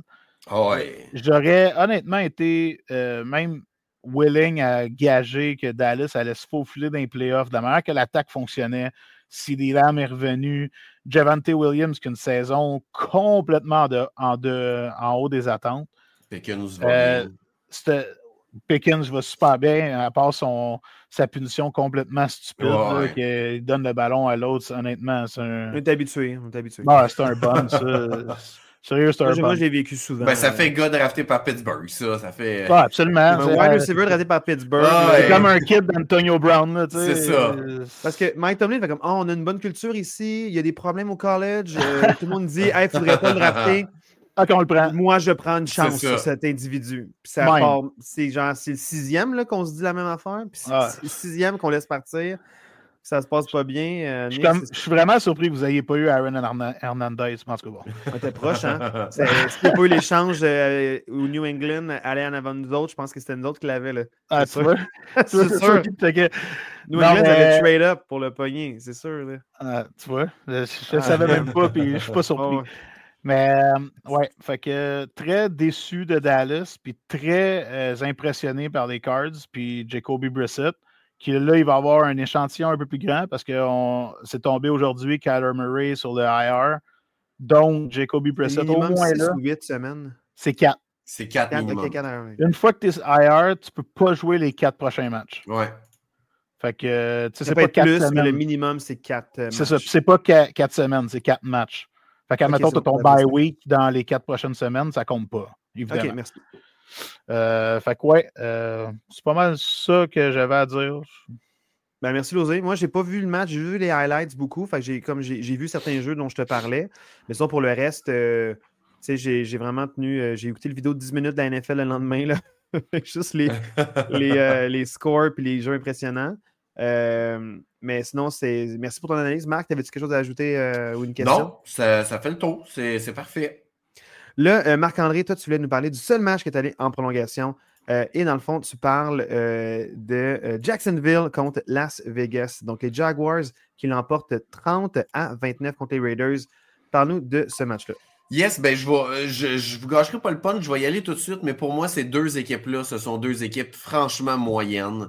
S3: J'aurais honnêtement été même willing à gager que Dallas allait se faufiler dans les playoffs, de la manière que l'attaque fonctionnait. CeeDee Lamb est revenu. Javonte Williams, qui a une saison complètement en haut des attentes.
S2: Pickens va bien.
S3: Pickens va super bien, à part sa punition complètement stupide, qu'il donne le ballon à l'autre. Honnêtement, c'est un...
S1: On est habitué.
S3: C'est un bum, ça. Sérieux, c'est un bum.
S1: Moi, je l'ai vécu souvent.
S2: Ben, ça fait gars drafté par Pittsburgh, ça. Ça fait...
S3: absolument.
S1: Un wide receiver drafté par Pittsburgh.
S3: C'est comme un kid d'Antonio Brown. Là,
S2: c'est ça.
S1: Parce que Mike Tomlin fait comme on a une bonne culture ici, il y a des problèmes au college. Tout le monde dit il faudrait pas le drafter.
S3: OK, on le prend.
S1: Moi, je prends une chance sur cet individu. Puis ça part, c'est le 6e là, qu'on se dit la même affaire. Puis c'est le 6e qu'on laisse partir. Ça se passe pas bien.
S3: Je suis vraiment surpris que vous n'ayez pas eu Aaron Hernandez. En tout cas, bon.
S1: On était proche, hein? S'il n'y a pas eu l'échange où New England allait en avant de nous autres, je pense que c'était nous autres qui l'avaient. Là.
S3: Tu vois?
S1: C'est sûr. New England avait trade up pour le pogner, c'est sûr. Là.
S3: Tu vois? Je ne savais même pas, puis je suis pas surpris. Mais, fait que très déçu de Dallas, puis très impressionné par les Cards, puis Jacoby Brissett, qui là, il va avoir un échantillon un peu plus grand parce que c'est tombé aujourd'hui Kyler Murray sur le IR. Donc, Jacoby Brissett, au moins là.
S1: 8 semaines.
S3: C'est 4.
S2: C'est 4 minimum.
S3: Une fois que tu es IR, tu peux pas jouer les 4 prochains matchs.
S2: Ouais.
S3: Fait que, tu sais,
S1: c'est pas 4 semaines. Mais le minimum, c'est 4 matchs.
S3: C'est ça. C'est pas 4 semaines, c'est 4 matchs. Fait qu'admettons, tu as ton bye week dans les 4 prochaines semaines, ça compte pas, évidemment.
S1: OK, merci.
S3: Fait que c'est pas mal ça que j'avais à dire.
S1: Ben, merci, Losé. Moi, j'ai pas vu le match, j'ai vu les highlights beaucoup. Fait que j'ai vu certains jeux dont je te parlais. Mais ça, pour le reste, j'ai vraiment tenu. J'ai écouté le vidéo de 10 minutes de la NFL le lendemain. Là. Juste les scores et les jeux impressionnants. Mais sinon, merci pour ton analyse. Marc, t'avais-tu quelque chose à ajouter ou une question?
S2: Non, ça fait le tour. C'est parfait.
S1: Là, Marc-André, toi, tu voulais nous parler du seul match qui est allé en prolongation. Et dans le fond, tu parles de Jacksonville contre Las Vegas. Donc, les Jaguars qui l'emportent 30-29 contre les Raiders. Parle-nous de ce match-là.
S2: Yes, ben je vous gâcherai pas le punch, je vais y aller tout de suite, mais pour moi, ces deux équipes-là, ce sont deux équipes franchement moyennes.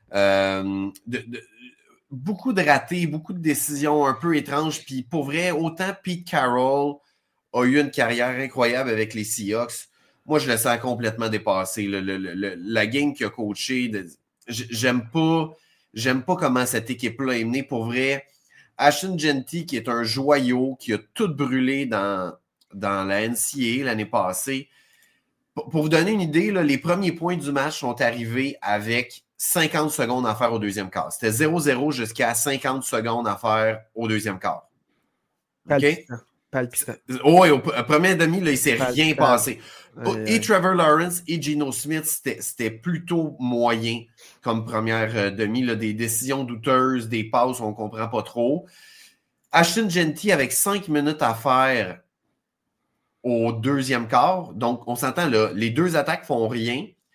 S2: Beaucoup de ratés, beaucoup de décisions un peu étranges. Puis pour vrai, autant Pete Carroll a eu une carrière incroyable avec les Seahawks. Moi, je le sens complètement dépassé. La game qu'il a coaché, j'aime pas comment cette équipe-là est menée. Pour vrai, Ashton Jeanty, qui est un joyau, qui a tout brûlé dans la NCAA l'année passée. Pour vous donner une idée, là, les premiers points du match sont arrivés avec 50 secondes à faire au deuxième quart. C'était 0-0 jusqu'à 50 secondes à faire au deuxième quart. OK?
S1: Palpitant.
S2: Oui, au premier demi, là, il ne s'est rien passé. Et Trevor Lawrence et Geno Smith, c'était plutôt moyen comme première demi. Là, des décisions douteuses, des passes, on ne comprend pas trop. Ashton Jeanty avec 5 minutes à faire au deuxième quart. Donc, on s'entend, là, les deux attaques font rien.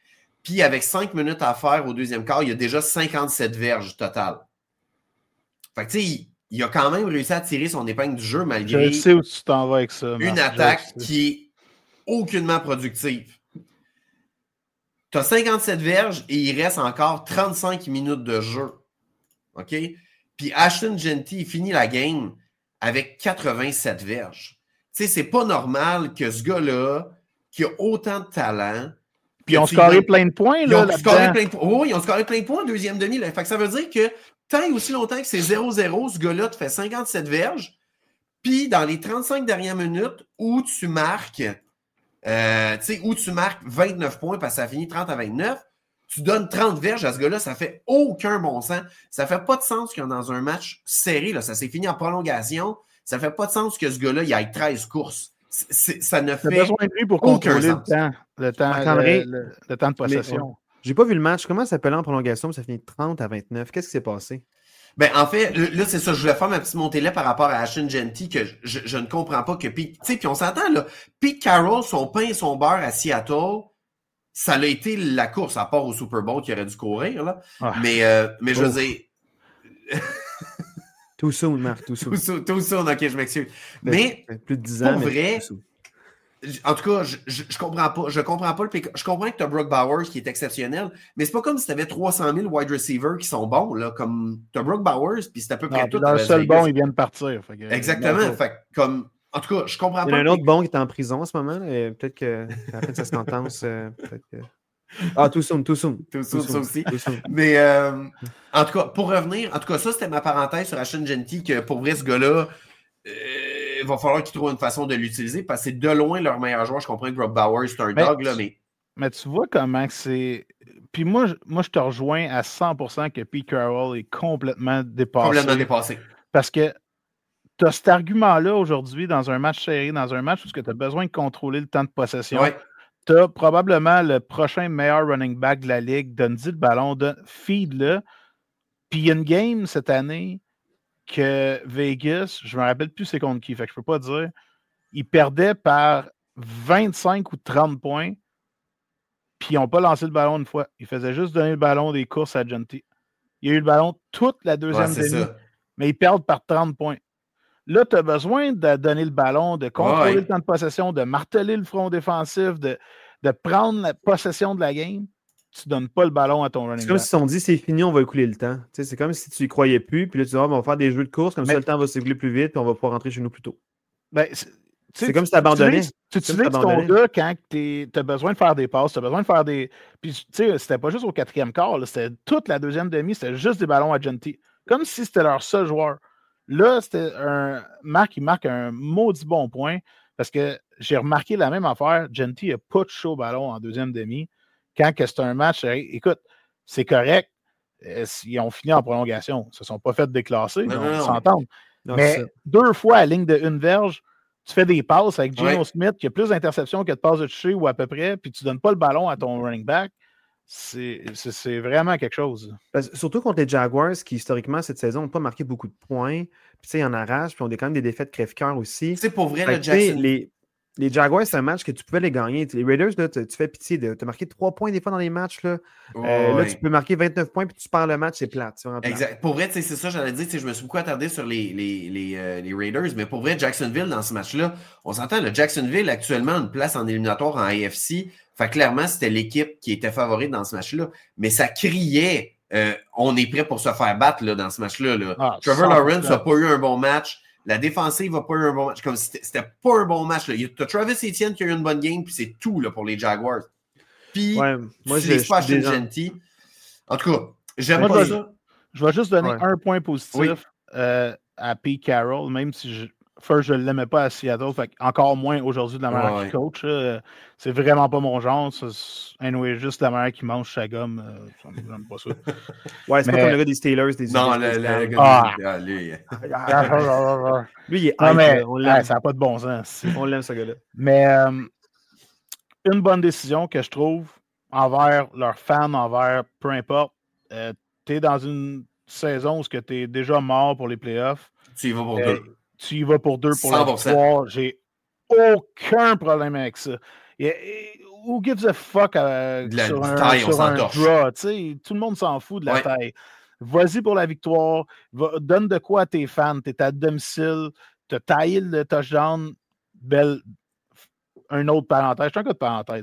S2: Puis avec 5 minutes à faire au deuxième quart, il y a déjà 57 verges total. Fait que tu sais, il a quand même réussi à tirer son épingle du jeu malgré
S3: je sais où tu t'en vas avec ça,
S2: une attaque qui est aucunement productive. Tu as 57 verges et il reste encore 35 minutes de jeu. OK? Puis Ashton Jeanty, il finit la game avec 87 verges. Tu sais, c'est pas normal que ce gars-là, qui a autant de talent...
S3: Puis ils ont scoré plein de points, là.
S2: Ils ont scoré plein de points en deuxième demi. Là. Fait que ça veut dire que tant et aussi longtemps que c'est 0-0, ce gars-là te fait 57 verges. Puis dans les 35 dernières minutes où tu marques... où tu marques 29 points parce que ça finit 30-29, tu donnes 30 verges à ce gars-là, ça fait aucun bon sens. Ça fait pas de sens que dans un match serré, là, ça s'est fini en prolongation, ça fait pas de sens que ce gars-là, il aille 13 courses. Ça ne fait
S3: besoin de lui pour contrôler le temps de possession.
S1: J'ai pas vu le match. Comment ça s'appelait en prolongation? Ça finit 30-29. Qu'est-ce qui s'est passé?
S2: Ben, en fait, là, c'est ça. Je voulais faire ma petite montée-là par rapport à Ashton Jeanty que je ne comprends pas que Pete... Tu sais, puis on s'entend, là. Pete Carroll, son pain et son beurre à Seattle, ça a été la course, à part au Super Bowl qui aurait dû courir, là. Ah. Mais je veux dire...
S1: Too soon, Marc, too soon.
S2: Too soon, OK, je m'excuse. Mais,
S1: plus de 10 ans,
S2: pour vrai... En tout cas, je comprends pas. Je comprends pas le pick. Je comprends que tu as Brock Bowers qui est exceptionnel, mais c'est pas comme si tu avais 300 000 wide receivers qui sont bons, là. Comme tu as Brock Bowers, puis c'est à peu près tout.
S3: Le seul bon, il vient de partir.
S2: Exactement. Fait comme, en tout cas, je comprends pas.
S1: Il y a un autre bon qui est en prison en ce moment. Peut-être qu'à la fin de sa sentence, peut-être que... Ah, too soon.
S2: Ça aussi. Mais en tout cas, pour revenir, en tout cas, ça, c'était ma parenthèse sur Ashton Jeanty, que pour vrai, ce gars-là, il va falloir qu'ils trouvent une façon de l'utiliser parce que c'est de loin leur meilleur joueur. Je comprends que Brock Bowers, c'est un dog, là, mais...
S3: Mais tu vois comment c'est... Puis moi, je te rejoins à 100% que Pete Carroll est complètement dépassé. Parce que tu as cet argument-là aujourd'hui dans un match serré, dans un match où tu as besoin de contrôler le temps de possession. Ouais. Tu as probablement le prochain meilleur running back de la ligue. Donne-y le ballon, feed-le. Puis il y a une game cette année que Vegas, je me rappelle plus c'est contre qui, fait que je peux pas dire, ils perdaient par 25 ou 30 points, puis ils n'ont pas lancé le ballon une fois. Ils faisaient juste donner le ballon des courses à Jeanty. Il y a eu le ballon toute la deuxième demi, mais ils perdent par 30 points. Là, tu as besoin de donner le ballon, de contrôler le temps de possession, de marteler le front défensif, de prendre la possession de la game. Tu ne donnes pas le ballon à ton running back.
S1: C'est comme si on dit c'est fini, on va écouler le temps. Tu sais, c'est comme si tu y croyais plus, puis là tu dis on va faire des jeux de course, comme ça le temps va s'écouler plus vite, puis on va pouvoir rentrer chez nous plus tôt.
S3: Ben,
S1: c'est comme si tu abandonnais.
S3: Tu utilises ton gars quand tu as besoin de faire des passes, tu as besoin de faire des. Puis tu sais, c'était pas juste au quatrième quart, là, c'était toute la deuxième demi, c'était juste des ballons à Jeanty. Comme si c'était leur seul joueur. Là, c'était il marque un maudit bon point parce que j'ai remarqué la même affaire. Jeanty n'a pas de chaud ballon en deuxième demi. Quand c'est un match, écoute, c'est correct. Ils ont fini en prolongation. Ils ne se sont pas fait déclasser, on s'entend. Mais 2 fois à la ligne de 1 verge, tu fais des passes avec Geno Smith qui a plus d'interceptions que de passes de toucher ou à peu près, puis tu ne donnes pas le ballon à ton running back. C'est vraiment quelque chose.
S1: Surtout contre les Jaguars qui, historiquement, cette saison, n'ont pas marqué beaucoup de points. Puis, ils en arrachent, puis on a quand même des défaites crève-cœur aussi.
S2: C'est pour vrai, le Jackson.
S1: Les Jaguars, c'est un match que tu pouvais les gagner. Les Raiders, là, tu fais pitié. Tu as marqué 3 points des fois dans les matchs. Là, là tu peux marquer 29 points puis tu perds le match, c'est plate.
S2: Exact. Pour vrai, c'est ça, j'allais dire. Je me suis beaucoup attardé sur les Raiders, mais pour vrai, Jacksonville, dans ce match-là, on s'entend, le Jacksonville, actuellement, une place en éliminatoire en AFC. Fait clairement, c'était l'équipe qui était favorite dans ce match-là. Mais ça criait, on est prêt pour se faire battre là, dans ce match-là. Là. Trevor Lawrence n'a pas eu un bon match. La défensive n'a pas eu un bon match. Comme c'était pas un bon match. Tu as Travis Etienne qui a eu une bonne game, puis c'est tout là, pour les Jaguars. Puis, moi, je pas Ashton Jeanty. En tout cas, j'aime pas ça.
S3: Je vais juste donner un point positif à Pete Carroll, même si je ne l'aimais pas à Seattle, fait encore moins aujourd'hui de la manière qu'il coach. C'est vraiment pas mon genre. Anyway, juste la manière qu'il mange sa gomme. J'aime pas ça.
S1: C'est pas comme le gars des Steelers.
S2: Non, le gars
S1: lui, il est
S3: ça n'a pas de bon sens.
S1: On l'aime, ce gars-là.
S3: Mais une bonne décision que je trouve envers leurs fans, envers peu importe. Tu es dans une saison où tu es déjà mort pour les playoffs.
S2: Tu y vas pour 2.
S3: Tu y vas pour 2 pour la victoire. J'ai aucun problème avec ça. Who gives a fuck sur un draw? Tout le monde s'en fout de la taille. Vas-y pour la victoire. Donne de quoi à tes fans. Tu es à domicile. Tu as taillé le touchdown. Un autre parenthèse. Je suis un cas de parenthèse.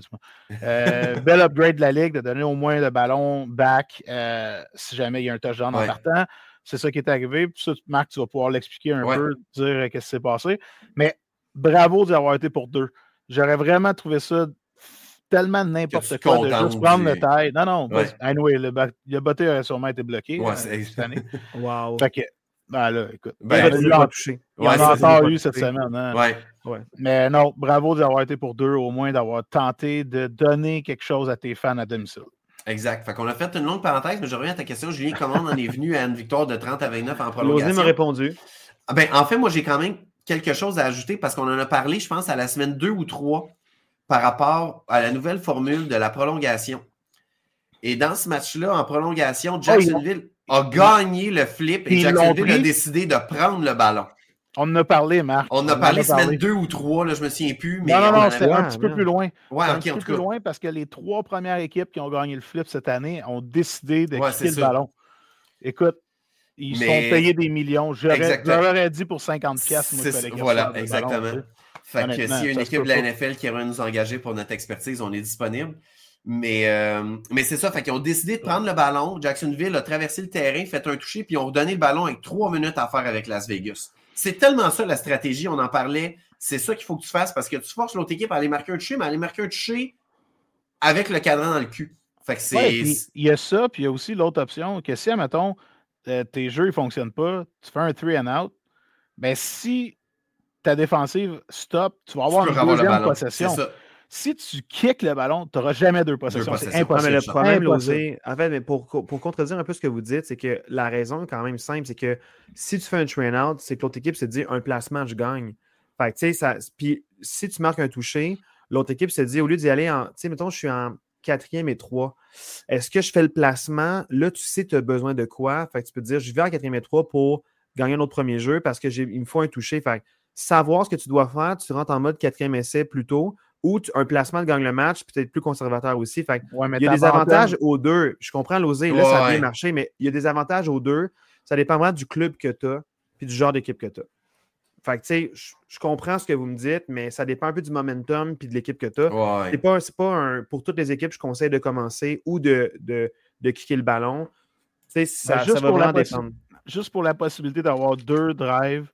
S3: Bel upgrade de la Ligue de donner au moins le ballon back si jamais il y a un touchdown en partant. C'est ça qui est arrivé. Puis ça, Marc, tu vas pouvoir l'expliquer un peu, dire qu'est-ce qui s'est passé. Mais bravo d'y avoir été pour 2. J'aurais vraiment trouvé ça tellement n'importe quoi de juste prendre le taille. Non. Anyway, le botté aurait sûrement été bloqué cette année.
S1: Wow.
S3: Fait que, là, écoute.
S1: Il a touché.
S3: Il en a encore eu cette semaine. Hein? Ouais. Mais non, bravo d'avoir été pour 2, au moins d'avoir tenté de donner quelque chose à tes fans à domicile.
S2: Exact. Fait qu'on a fait une longue parenthèse, mais je reviens à ta question. Julien, comment on en est venu à une victoire de 30-29 en prolongation?
S1: Losé m'a répondu.
S2: En fait, moi, j'ai quand même quelque chose à ajouter parce qu'on en a parlé, je pense, à la semaine 2 ou 3 par rapport à la nouvelle formule de la prolongation. Et dans ce match-là, en prolongation, Jacksonville a gagné le flip et Jacksonville a décidé de prendre le ballon.
S3: On en a parlé, Marc.
S2: On en a parlé semaine 2 ou 3, là, je me souviens plus. Mais
S3: non, c'était un petit peu plus loin.
S2: Un
S3: petit peu plus loin parce que les 3 premières équipes qui ont gagné le flip cette année ont décidé de quitter le ballon. Écoute, ils sont payés des millions. Je leur aurais dit pour 50$.
S2: Voilà, exactement. Fait que s'il y a une équipe de la NFL qui aimerait nous engager pour notre expertise, on est disponible. Mais c'est ça, fait qu'ils ont décidé de prendre le ballon. Jacksonville a traversé le terrain, fait un toucher, puis ils ont redonné le ballon avec 3 minutes à faire avec Las Vegas. C'est tellement ça la stratégie, on en parlait. C'est ça qu'il faut que tu fasses parce que tu forces l'autre équipe à aller marquer un toucher, mais à aller marquer un toucher avec le cadran dans le cul. Fait que c'est...
S3: il y a ça, puis il y a aussi l'autre option que si, admettons, tes jeux ne fonctionnent pas, tu fais un 3 and out, ben si ta défensive stop, tu vas avoir une deuxième possession.
S2: C'est ça.
S3: Si tu kicks le ballon, tu n'auras jamais 2 possessions. C'est impossible.
S1: Mais le problème, Losé, en fait, mais pour contredire un peu ce que vous dites, c'est que la raison est quand même simple, c'est que si tu fais un train out, c'est que l'autre équipe se dit un placement, je gagne. Fait que, tu sais, puis si tu marques un toucher, l'autre équipe se dit, au lieu d'y aller en, tu sais, mettons, je suis en 4e et 3, est-ce que je fais le placement? Là, tu sais, tu as besoin de quoi? Fait que tu peux te dire, je vais en 4e et 3 pour gagner un autre premier jeu parce qu'il me faut un toucher. Fait que savoir ce que tu dois faire, tu rentres en mode 4e essai plutôt. Ou un placement de gagne le match, peut-être plus conservateur aussi. Fait il y a des avantages aux 2. Je comprends Losé, là, ça a bien marché, mais il y a des avantages aux 2. Ça dépend vraiment du club que tu as et du genre d'équipe que tu as. Fait que, tu sais, je comprends ce que vous me dites, mais ça dépend un peu du momentum et de l'équipe que tu as. C'est pas pour toutes les équipes, je conseille de commencer ou de kicker le ballon. Tu sais, ça va vraiment dépendre.
S3: Juste pour la possibilité d'avoir 2 drives,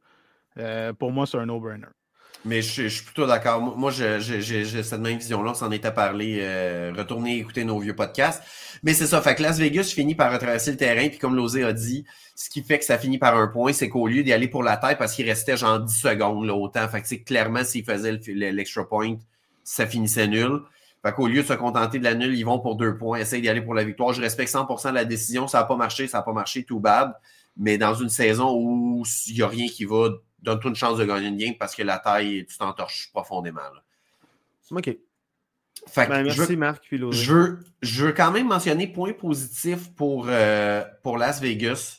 S3: pour moi, c'est un no-brainer.
S2: Mais je suis plutôt d'accord. Moi, j'ai cette même vision-là. On s'en était parlé. Retournez écouter nos vieux podcasts. Mais c'est ça. Fait que Las Vegas finit par retraverser le terrain. Puis comme Losé a dit, ce qui fait que ça finit par un point, c'est qu'au lieu d'y aller pour la tête, parce qu'il restait genre 10 secondes là, autant. Fait que c'est clairement, s'ils faisaient l'extra point, ça finissait nul. Fait qu'au lieu de se contenter de la nulle, ils vont pour 2 points. Essayent d'y aller pour la victoire. Je respecte 100% la décision. Ça n'a pas marché, too bad. Mais dans une saison où il n'y a rien qui va... Donne-toi une chance de gagner une game parce que la taille, tu t'entorches profondément. Là.
S1: OK.
S2: Fait que
S1: merci Marc. Puis
S2: je veux quand même mentionner point positif pour Las Vegas.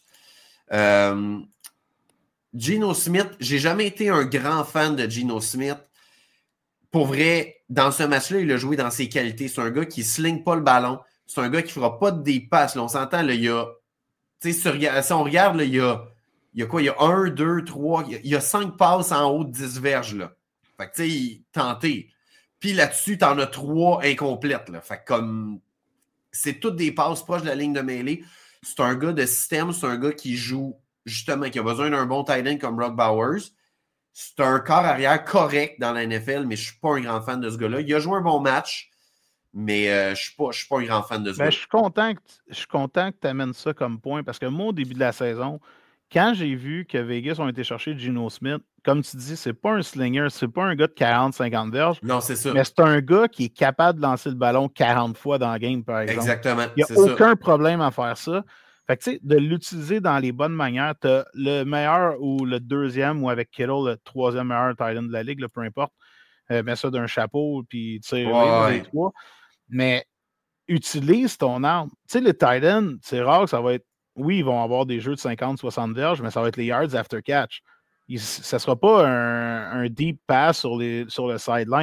S2: Geno Smith, j'ai jamais été un grand fan de Geno Smith. Pour vrai, dans ce match-là, il a joué dans ses qualités. C'est un gars qui ne slingue pas le ballon. C'est un gars qui ne fera pas de passes. Là, on s'entend, là, il y a... Tu sais, si on regarde, là, il y a quoi? Il y a 1, 2, 3, il y a 5 passes en haut de 10 verges, là. Fait que, tu sais, tenté. Puis là-dessus, t'en as 3 incomplètes, là. Fait que comme... C'est toutes des passes proches de la ligne de mêlée. C'est un gars de système, c'est un gars qui joue, justement, qui a besoin d'un bon tight end comme Brock Bowers. C'est un corps arrière correct dans la NFL, mais je suis pas un grand fan de ce gars-là. Il a joué un bon match, mais je suis pas un grand fan de ce gars-là.
S3: Je suis content que tu amènes ça comme point, parce que moi, au début de la saison, quand j'ai vu que Vegas ont été chercher Geno Smith, comme tu dis, c'est pas un slinger, c'est pas un gars de 40-50 verges.
S2: Non, c'est ça.
S3: Mais c'est un gars qui est capable de lancer le ballon 40 fois dans le game, par exemple.
S2: Exactement.
S3: Il n'y a aucun problème à faire ça. Fait que, tu sais, de l'utiliser dans les bonnes manières, tu as le meilleur ou le deuxième, ou avec Kittle, le 3e meilleur tight end de la ligue, là, peu importe. Mets ça d'un chapeau, puis tu sais, les 3. Mais utilise ton arme. Tu sais, les tight ends, c'est rare que ça va être. Oui, ils vont avoir des jeux de 50-60 verges, mais ça va être les yards after catch. Ça ne sera pas un deep pass sur le sideline.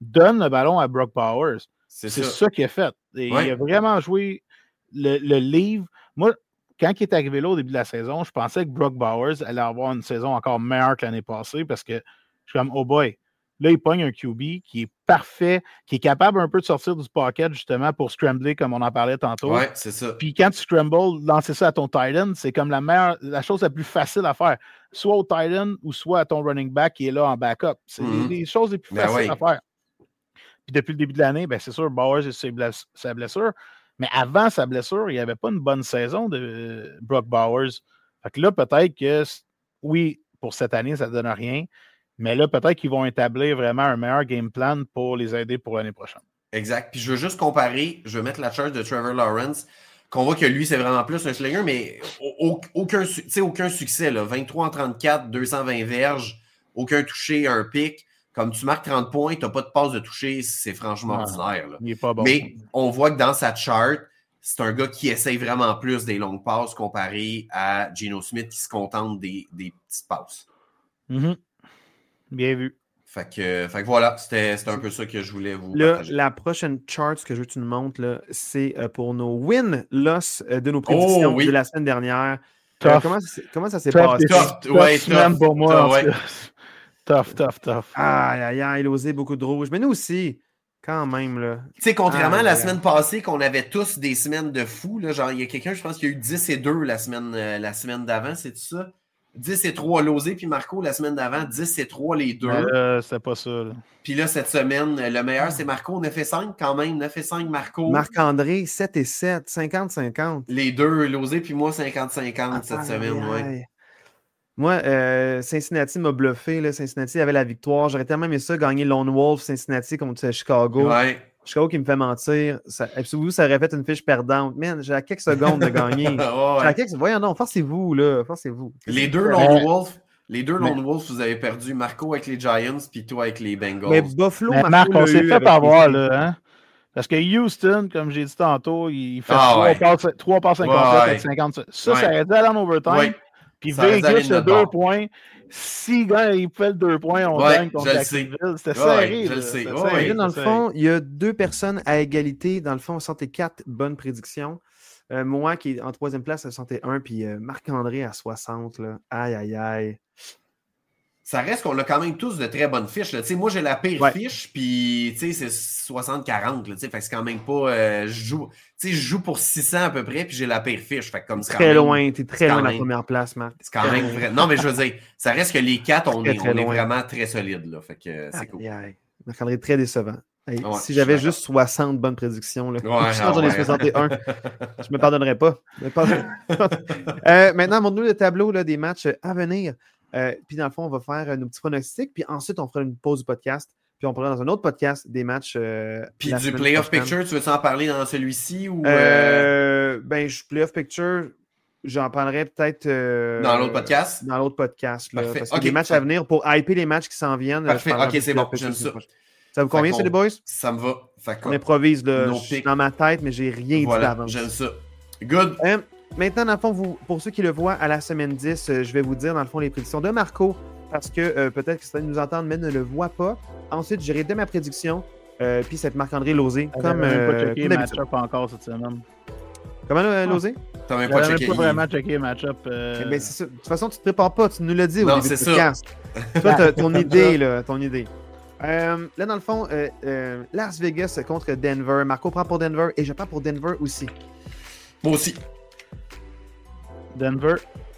S3: donne le ballon à Brock Bowers. C'est ça qu'il a fait. Et il a vraiment joué le livre. Moi, quand il est arrivé là au début de la saison, je pensais que Brock Bowers allait avoir une saison encore meilleure que l'année passée parce que je suis comme, oh boy, là, il pogne un QB qui est parfait, qui est capable un peu de sortir du pocket justement pour scrambler comme on en parlait tantôt.
S2: Ouais, c'est ça.
S3: Puis quand tu scrambles, lancer ça à ton tight end, c'est comme la chose la plus facile à faire. Soit au tight end ou soit à ton running back qui est là en backup. C'est les choses les plus faciles à faire. Puis depuis le début de l'année, ben c'est sûr, Bowers a sa blessure. Mais avant sa blessure, il n'y avait pas une bonne saison de Brock Bowers. Fait que là, peut-être que, oui, pour cette année, ça ne donne rien. Mais là, peut-être qu'ils vont établir vraiment un meilleur game plan pour les aider pour l'année prochaine.
S2: Exact. Puis je veux juste comparer, je vais mettre la charge de Trevor Lawrence, qu'on voit que lui, c'est vraiment plus un slinger, mais aucun succès. Là. 23 en 34, 220 verges, aucun touché, un pic. Comme tu marques 30 points, tu n'as pas de passe de toucher, c'est franchement ordinaire. Là.
S3: Il n'est pas bon.
S2: Mais on voit que dans sa chart, c'est un gars qui essaye vraiment plus des longues passes comparé à Geno Smith qui se contente des petites passes.
S3: Mm-hmm. Bien vu.
S2: Fait que voilà, c'était un peu ça que je voulais vous partager.
S1: La prochaine chart que je veux que tu nous montres, là, c'est pour nos win-loss de nos prédictions de la semaine dernière. Comment ça s'est passé?
S3: Tough pour moi. Tough.
S2: Aïe,
S1: il a osé beaucoup de rouge. Mais nous aussi, quand même. Là.
S2: Tu sais, contrairement à la semaine passée, qu'on avait tous des semaines de fous, là, genre, il y a quelqu'un, je pense qu'il y a eu 10-2 la semaine d'avant, c'est tout ça? 10-3 Losé puis Marco la semaine d'avant, 10-3 les deux.
S3: C'est pas ça. Là.
S2: Puis là, cette semaine, le meilleur, c'est Marco. 9-5 quand même. 9-5 Marco.
S1: Marc-André, 7-7. 50-50.
S2: Les deux, Losé puis moi, 50-50 cette semaine, ouais.
S1: Moi, Cincinnati m'a bluffé. Là. Cincinnati avait la victoire. J'aurais tellement aimé ça, gagner Lone Wolf, Cincinnati contre Chicago.
S2: Ouais.
S1: Chicago qui me fait mentir. Ça aurait fait une fiche perdante. Man, j'ai à quelques secondes de gagner. Voyons non, forcez-vous, là. Forcez-vous.
S2: Les deux Lone Wolf, vous avez perdu. Marco avec les Giants, puis toi avec les Bengals.
S1: Mais Buffalo,
S3: Marc, on s'est fait avoir, là, hein? Parce que Houston, comme j'ai dit tantôt, il fait 3 passes incomplètes avec 50. Ça aurait dû aller en overtime. Ouais. Puis Vegas, le 2 points. Si il fait le 2 points, on gagne contre Jacksonville. C'était serré.
S2: Je le sais.
S1: Dans le fond, il y a 2 personnes à égalité. Dans le fond, 64 bonnes prédictions. Moi, qui est en 3e place à 61, puis Marc-André à 60. Là. Aïe.
S2: Ça reste qu'on a quand même tous de très bonnes fiches. Là. Moi, j'ai la pire fiche, puis c'est 60-40. Fait que c'est quand même pas... je joue pour 600 à peu près, puis j'ai la pire fiche. Fait que comme
S1: très loin, t'es très loin de la première place, Marc.
S2: C'est quand même vrai. Non, mais je veux dire, ça reste que les 4, on est vraiment très solides. Là. Fait que c'est cool.
S1: Marc-André très décevant. Si j'avais juste 60 bonnes prédictions, là. J'en ai 61. Je me pardonnerais pas. Maintenant, montre-nous le tableau là, des matchs à venir. Puis dans le fond, on va faire nos petits pronostics. Puis ensuite, on fera une pause du podcast. Puis on pourra dans un autre podcast des matchs.
S2: Puis du Playoff Picture, tu veux en parler dans celui-ci ou
S1: Playoff Picture, j'en parlerai peut-être.
S2: Dans l'autre podcast?
S1: Dans l'autre podcast. Là, parce que des matchs à venir pour hyper les matchs qui s'en viennent.
S2: Parfait, ok, c'est bon. J'aime ça.
S1: Ça vous convient, les boys?
S2: Ça me va.
S1: On improvise là, dans ma tête, mais j'ai rien dit d'avance.
S2: J'aime ça. Good.
S1: Maintenant, dans le fond, pour ceux qui le voient à la semaine 10, je vais vous dire, dans le fond, les prédictions de Marco, parce que peut-être que certains nous entendent, mais ne le voient pas. Ensuite, j'irai de ma prédiction, puis c'est Marc-André Losé.
S3: Comme pas checké le match-up encore cette semaine.
S1: Comment Losé?
S2: T'as même pas checké.
S3: Pas vraiment checké le match-up.
S1: Ben, c'est ça. De toute façon, tu te prépares pas, tu nous l'as dit au début du podcast. Toi, t'as ton idée, là, ton idée. Là, dans le fond, Las Vegas contre Denver. Marco prend pour Denver et je prends pour Denver aussi.
S2: Moi aussi.
S3: Denver.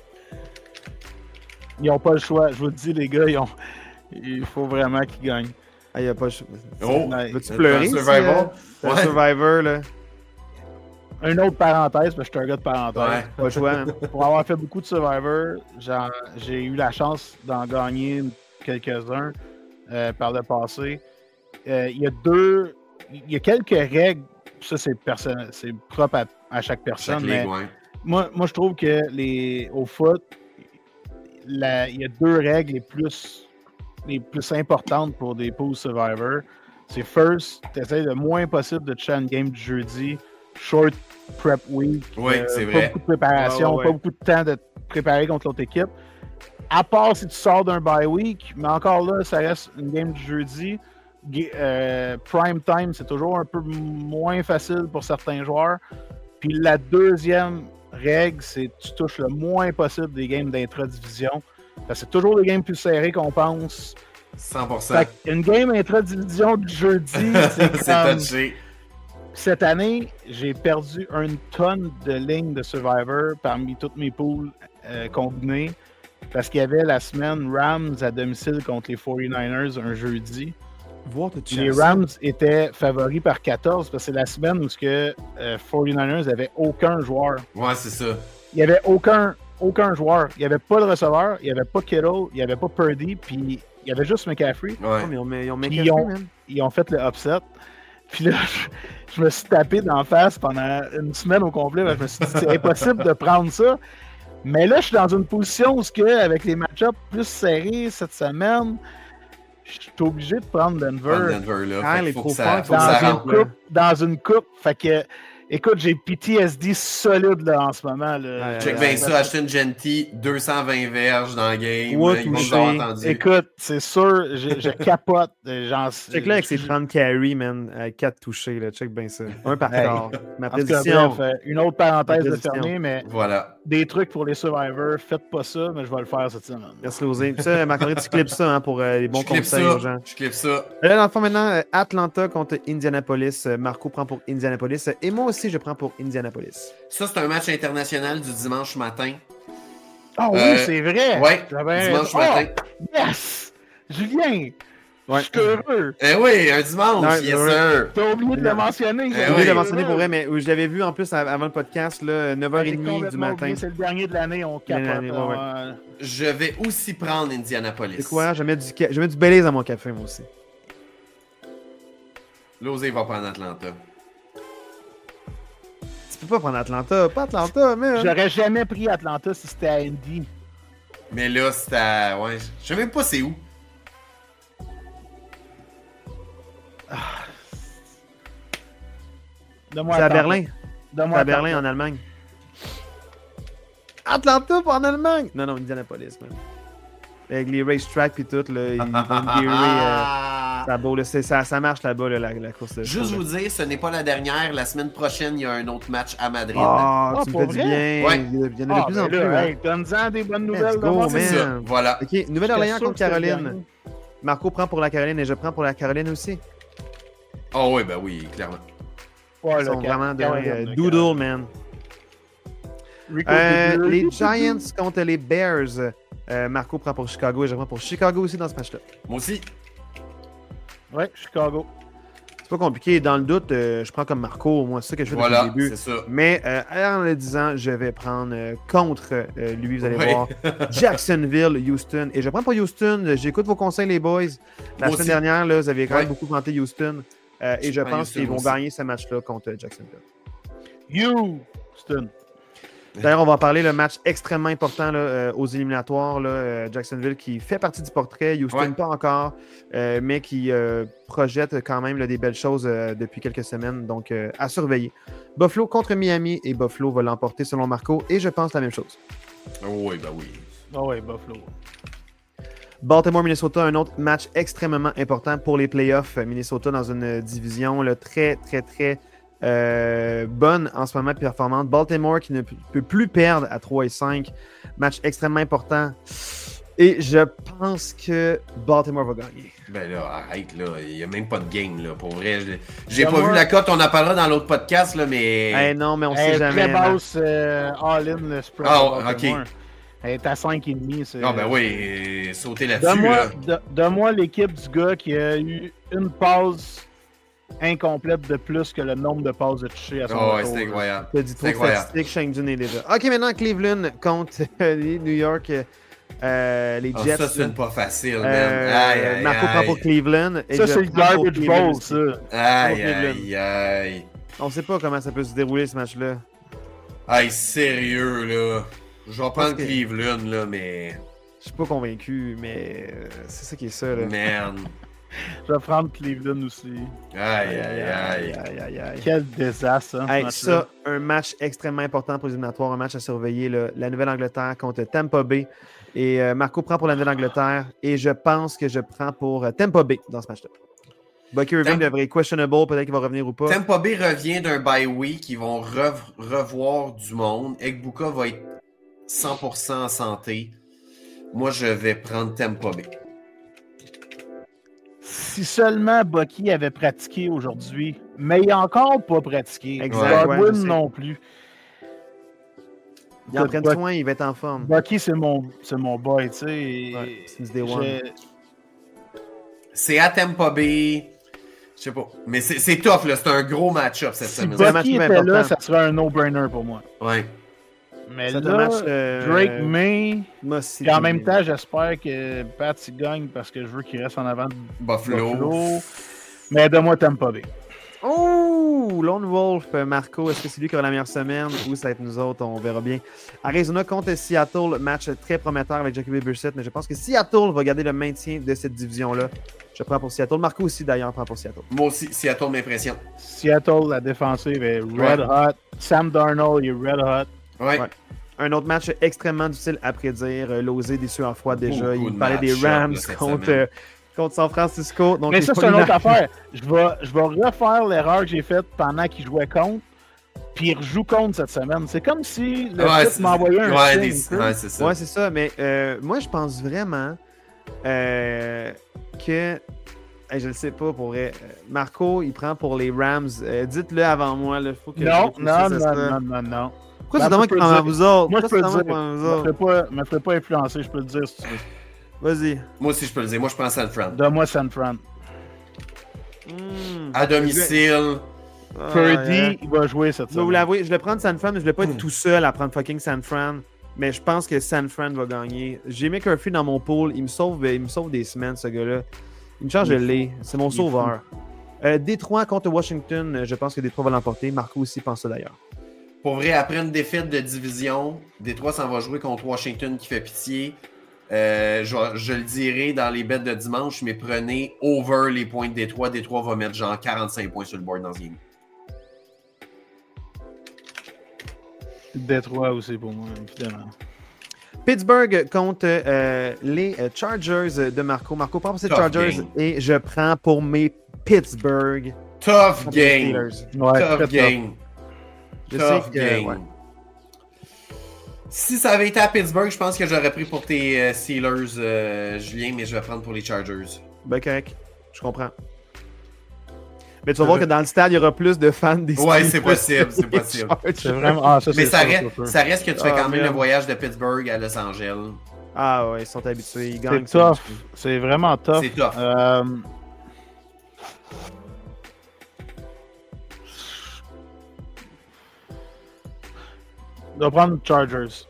S3: Ils n'ont pas le choix. Je vous le dis, les gars, il faut vraiment qu'ils gagnent.
S1: Ah, il n'y a pas le choix.
S2: Veux-tu
S1: pleurer?
S2: Survivor?
S1: Survivor, là.
S3: Une autre parenthèse, parce que je suis un gars de parenthèse.
S1: Ouais, pas le choix. Hein.
S3: Pour avoir fait beaucoup de Survivor, j'ai eu la chance d'en gagner quelques-uns par le passé. Il y a quelques règles, ça c'est propre à chaque personne.
S2: Chaque
S3: mais
S2: ligue,
S3: moi, je trouve que au foot, il y a 2 règles les plus importantes pour des pools Survivor. C'est first, tu essaies le moins possible de toucher une game du jeudi, short prep week,
S2: oui, c'est
S3: pas
S2: vrai.
S3: beaucoup de préparation, pas beaucoup de temps de te préparer contre l'autre équipe. À part si tu sors d'un bye week, mais encore là, ça reste une game du jeudi. prime time, c'est toujours un peu moins facile pour certains joueurs. Puis la deuxième règle, c'est que tu touches le moins possible des games d'intra-division. Parce que c'est toujours des games plus serrés qu'on pense.
S2: 100%.
S3: Une game intra-division du jeudi, c'est
S2: touché.
S3: Cette année, j'ai perdu une tonne de lignes de Survivor parmi toutes mes poules combinées. Parce qu'il y avait la semaine Rams à domicile contre les 49ers un jeudi. Les Rams étaient favoris par 14 parce que c'est la semaine où les 49ers n'avaient aucun joueur.
S2: Ouais, c'est ça.
S3: Il n'y avait aucun joueur. Il n'y avait pas de receveur, il n'y avait pas Kittle, il n'y avait pas Purdy, puis il y avait juste McCaffrey.
S2: Ouais.
S3: Ils ont fait le upset. Puis là, je me suis tapé d'en face pendant une semaine au complet. Je me suis dit, c'est impossible de prendre ça. Mais là, je suis dans une position où, avec les match-ups plus serrés cette semaine, je suis obligé de prendre Denver. Dans une coupe. Fait que, écoute, j'ai PTSD solide là, en ce moment. Là.
S2: Check bien ça, Ashton Genty, 220 verges dans le game. Ils
S3: vont entendu. Écoute, c'est sûr, je capote.
S1: Check là avec ses 30 carries, man, 4 touchés. Là. Check bien ça. Un par quart. Ma prédiction.
S3: Bref, une autre parenthèse de fermer, mais
S2: voilà.
S3: Des trucs pour les Survivors, faites pas ça, mais je vais le faire cette semaine.
S1: Merci, Losé. Ça, Marc-André, tu clips ça pour les bons conseils aux gens.
S2: Je clip ça.
S1: Là, dans le fond, maintenant, Atlanta contre Indianapolis. Marco prend pour Indianapolis. Et moi aussi, je prends pour Indianapolis.
S2: Ça, c'est un match international du dimanche matin.
S3: Ah oui, c'est vrai.
S2: Oui, dimanche matin.
S3: Yes! Julien!
S1: Ouais.
S3: Je suis heureux.
S2: Oui, un dimanche, yes sir.
S3: T'as oublié de le mentionner.
S1: J'ai oublié de le mentionner pour vrai, mais je l'avais vu en plus avant le podcast, là, 9h30 du matin.
S3: C'est le dernier de l'année, on capote.
S2: Je vais aussi prendre Indianapolis.
S1: C'est quoi? Je vais mettre du Belize dans mon café, moi aussi.
S2: Losé va prendre Atlanta.
S1: Tu peux pas prendre Atlanta. Pas Atlanta, mais...
S3: J'aurais jamais pris Atlanta si c'était à Indy.
S2: Mais là, c'était à... Ouais, je sais même pas c'est où.
S1: C'est à Berlin. C'est à Berlin, en Allemagne. Atlanta, pas en Allemagne! Non, Indianapolis, même. Avec les racetracks et tout, là, ils vont me ça marche là-bas, là, la course de
S2: Juste vous dire, ce n'est pas la dernière. La semaine prochaine, il y a un autre match à Madrid.
S1: Tu me fais du bien.
S2: Ouais.
S1: Il y en a de plus en plus.
S3: Hey, donne-en des bonnes nouvelles.
S2: C'est ça, voilà.
S1: OK, Nouvelle-Orléans contre Caroline. Marco prend pour la Caroline et je prends pour la Caroline aussi.
S2: Oh oui, ben oui, clairement.
S1: Ouais, ils sont vraiment de doodle, man. Les Giants contre les Bears. Marco prend pour Chicago et je prends pour Chicago aussi dans ce match-là.
S2: Moi aussi.
S3: Ouais, Chicago.
S1: C'est pas compliqué. Dans le doute, je prends comme Marco. Moi, c'est ça que je fais depuis le début.
S2: C'est ça.
S1: Mais en le disant, je vais prendre contre lui, vous allez voir. Jacksonville, Houston. Et je prends pour Houston. J'écoute vos conseils, les boys. La semaine dernière, là, vous avez quand même beaucoup vanté Houston. Et je pense qu'ils vont gagner ce match-là contre Jacksonville.
S3: Houston.
S1: D'ailleurs, on va en parler, le match extrêmement important là, aux éliminatoires. Là, Jacksonville qui fait partie du portrait, Houston pas encore, mais qui projette quand même là, des belles choses depuis quelques semaines. Donc, à surveiller. Buffalo contre Miami et Buffalo va l'emporter selon Marco et je pense la même chose.
S2: Oui, ben oui.
S3: Oui, Buffalo.
S1: Baltimore-Minnesota, un autre match extrêmement important pour les playoffs. Minnesota dans une division là, très, très, très bonne en ce moment, performante. Baltimore qui ne peut plus perdre à 3-5. Match extrêmement important. Et je pense que Baltimore va gagner.
S2: Ben là, arrête, là. Il n'y a même pas de game, là. Pour vrai, j'ai pas vu la cote. On en parlera dans l'autre podcast, là, mais...
S1: non, mais on sait jamais.
S3: Très basse, all-in, le spread.
S2: OK.
S3: Elle est à 5,5.
S2: Ah, ben oui, sauter là-dessus.
S3: Donne-moi l'équipe du gars qui a eu une passe incomplète de plus que le nombre de passes de toucher à son retour.
S2: C'est incroyable.
S1: Tu as dit trop de statistiques, Shane Dune est déjà. OK, maintenant Cleveland contre les New York, les Jets.
S2: Ça, c'est pas facile, man.
S1: Marco prend pour Cleveland. Et
S3: ça, c'est le garbage ball, ça.
S2: Aïe.
S1: On sait pas comment ça peut se dérouler, ce match-là.
S2: Aïe, sérieux, là. Je vais prendre Cleveland, là, mais...
S1: Je suis pas convaincu, mais c'est ça qui est ça, là.
S2: Merde.
S3: Je vais prendre Cleveland aussi.
S2: Aïe.
S3: Quel désastre, hein,
S1: ça, un match extrêmement important pour les éliminatoires, un match à surveiller, là, la Nouvelle-Angleterre contre Tampa Bay. Et Marco prend pour la Nouvelle-Angleterre et je pense que je prends pour Tampa Bay dans ce match-là. Bucky Irving devrait être questionable, peut-être qu'il va revenir ou pas.
S2: Tampa Bay revient d'un bye week, ils vont revoir du monde. Egbuka va être 100% en santé. Moi, je vais prendre Tampa Bay.
S3: Si seulement Bucky avait pratiqué aujourd'hui, mais il n'a encore pas pratiqué.
S1: Exact.
S3: Godwin non plus.
S1: Il en prenne soin, il va être en forme.
S3: Bucky, c'est mon boy, tu sais.
S1: Ouais, since day one.
S2: C'est à Tampa Bay. Je sais pas. Mais c'est tough, là. C'est un gros match-up cette semaine.
S3: Si Bucky était là, ça serait un no-brainer pour moi.
S2: Ouais.
S3: Mais là, Drake May. Et en même temps, j'espère que Pat gagne parce que je veux qu'il reste en avant de Buffalo. Mais donne-moi Tampa Bay.
S1: Oh! Lone Wolf, Marco, est-ce que c'est lui qui aura la meilleure semaine ou ça va être nous autres? On verra bien. Arizona contre Seattle, match très prometteur avec Jacoby Brissett, mais je pense que Seattle va garder le maintien de cette division-là. Je prends pour Seattle. Marco aussi, d'ailleurs, prend pour Seattle.
S2: Moi aussi, Seattle m'impressionne.
S3: Seattle, la défensive est red hot. Sam Darnold, il est red hot.
S2: Ouais.
S1: Un autre match extrêmement difficile à prédire. Lozé déçu en froid déjà. Il parlait des Rams contre San Francisco. Donc
S3: mais ça, c'est une autre affaire. Je vais refaire l'erreur que j'ai faite pendant qu'il jouait contre, puis il rejoue contre cette semaine. C'est comme si le site m'envoyait un signe.
S2: C'est ça.
S1: Ouais, c'est ça. Mais moi, je pense vraiment que... je le sais pas, pour vrai. Marco, il prend pour les Rams. Dites-le avant moi. Là. Faut que
S3: non.
S1: Pourquoi c'est vraiment qu'il prend vous autres?
S3: Moi, je peux le dire. Me ferai pas influencer, je peux le dire si tu veux.
S1: Vas-y.
S2: Moi aussi, je peux le dire. Moi, je prends San Fran.
S3: Donne-moi San Fran.
S2: À domicile.
S3: Purdy, il va jouer cette
S1: semaine. Je vais vous l'avouer, je vais prendre San Fran, mais je ne vais pas être tout seul à prendre fucking San Fran. Mais je pense que San Fran va gagner. J'ai McCurfrey dans mon pool. Il me sauve des semaines, ce gars-là. Il me change de lait. C'est mon sauveur. Détroit contre Washington, je pense que Détroit va l'emporter. Marco aussi pense ça d'ailleurs.
S2: Pour vrai, après une défaite de division, Détroit s'en va jouer contre Washington qui fait pitié. Je le dirai dans les bêtes de dimanche, mais prenez over les points de Détroit. Détroit va mettre genre 45 points sur le board dans ce game.
S3: Détroit aussi pour moi, évidemment.
S1: Pittsburgh contre les Chargers de Marco. Marco prend pour ses Chargers et je prends pour mes Pittsburgh.
S2: Tough game.
S3: Tough
S2: game.
S1: Tough game. Ouais.
S2: Si ça avait été à Pittsburgh, je pense que j'aurais pris pour tes Steelers, Julien, mais je vais prendre pour les Chargers.
S1: Ben correct, je comprends. Mais tu vas voir que dans le stade, il y aura plus de fans des Steelers.
S2: Ouais, c'est possible.
S3: C'est vraiment...
S2: mais ça reste que tu fais quand même le voyage de Pittsburgh à Los Angeles.
S1: Ah ouais, ils sont habitués, ils gagnent.
S3: C'est tough. C'est vraiment tough.
S2: C'est tough.
S3: Je vais prendre Chargers.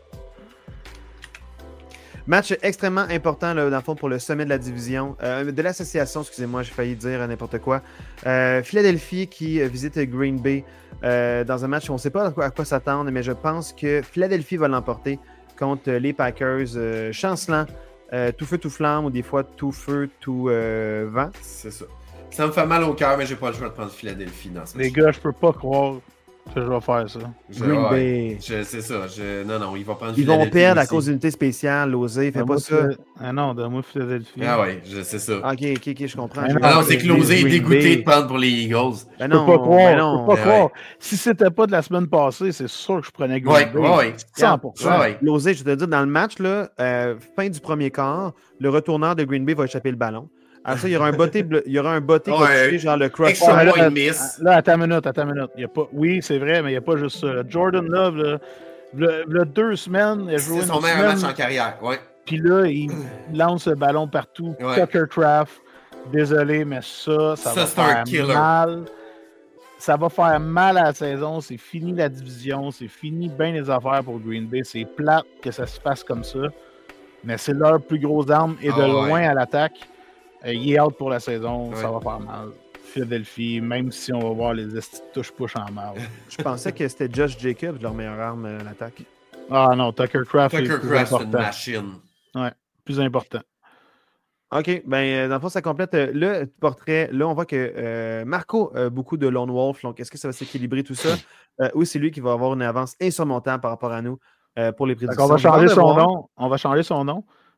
S1: Match extrêmement important, là, dans le fond, pour le sommet de la division. De l'association, excusez-moi, j'ai failli dire n'importe quoi. Philadelphie qui visite Green Bay dans un match où on ne sait pas à quoi s'attendre, mais je pense que Philadelphie va l'emporter contre les Packers. Chancelant, tout feu, tout flamme, ou des fois tout feu, tout vent.
S2: C'est ça. Ça me fait mal au cœur, mais j'ai pas le choix de prendre Philadelphie dans ce match.
S3: Les gars, je peux pas croire que je vais faire ça.
S1: Green Bay.
S2: C'est ça. Non, il va prendre
S1: Ils vont perdre à cause d'unité spéciale. Lozé, fais pas ça.
S3: Ah non, donne-moi Philadelphie.
S2: Ah ouais, c'est ça.
S1: Ok, je comprends.
S2: Non, c'est que Lozé est dégoûté de prendre pour les Eagles.
S3: Je peux pas croire. Si c'était pas de la semaine passée, c'est sûr que je prenais Green Bay.
S2: Ouais.
S3: 100%.
S1: Lozé, je te dis, dans le match, là, fin du premier quart, le retourneur de Green Bay va échapper le ballon. Alors ça, il y aura un botté qui va toucher genre le cross.
S2: Là,
S3: attends une minute. Il y a pas... Oui, c'est vrai, mais il n'y a pas juste ça. Jordan Love, le 2 semaines, il a joué
S2: son meilleur match en carrière, ouais.
S3: Puis là, il lance le ballon partout. Ouais. Tucker Craft, désolé, mais ça va faire mal. Ça va faire mal à la saison. C'est fini la division. C'est fini bien les affaires pour Green Bay. C'est plate que ça se fasse comme ça. Mais c'est leur plus grosse arme et de loin à l'attaque. Il est out pour la saison, ça va faire mal. Philadelphie, même si on va voir les touche-push en mal.
S1: Je pensais que c'était Josh Jacobs, leur meilleure arme à l'attaque.
S3: Ah non, Tucker Craft est plus important.
S2: C'est une machine.
S3: Ouais, plus important.
S1: OK, ben dans le fond, ça complète le portrait. Là, on voit que Marco a beaucoup de Lone Wolf. Donc, est-ce que ça va s'équilibrer tout ça? Ou c'est lui qui va avoir une avance insurmontable par rapport à nous pour les prédictions?
S3: On va changer son nom. On va changer son nom.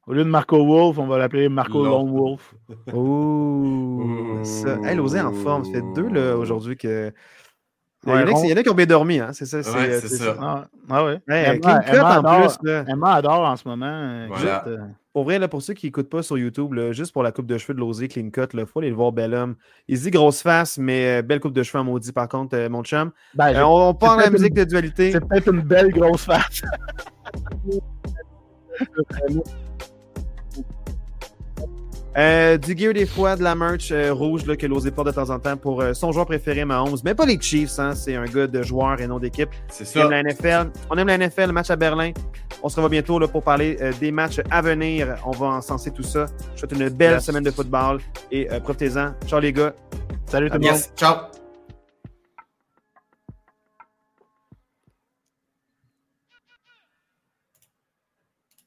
S3: Au lieu de Marco Wolf, on va l'appeler Marco Lone Wolf.
S1: Oh, ça. Hey, Losé en forme. Ça fait 2 là, aujourd'hui que. Il y en a qui ont bien dormi, hein? C'est ça.
S2: C'est ça.
S3: Ouais.
S1: Hey, Clean Cut en plus. Là.
S3: Emma adore en ce moment.
S2: Voilà.
S1: Pour vrai, là, pour ceux qui n'écoutent pas sur YouTube, là, juste pour la coupe de cheveux de Losé, Clean Cut, il faut aller le voir, bel homme. Il se dit grosse face, mais belle coupe de cheveux en maudit, par contre, mon chum. On part la musique de dualité.
S3: C'est peut-être une belle grosse face.
S1: Du gear des fois, de la merch rouge là, que Losé porte de temps en temps pour son joueur préféré, Mahomes. Mais pas les Chiefs, hein, c'est un gars de joueur et non d'équipe.
S2: C'est ça.
S1: On aime la NFL. On aime la NFL, le match à Berlin. On se revoit bientôt là, pour parler des matchs à venir. On va encenser tout ça. Je vous souhaite une belle semaine de football et profitez-en. Ciao les gars.
S3: Salut tout le monde.
S2: Ciao.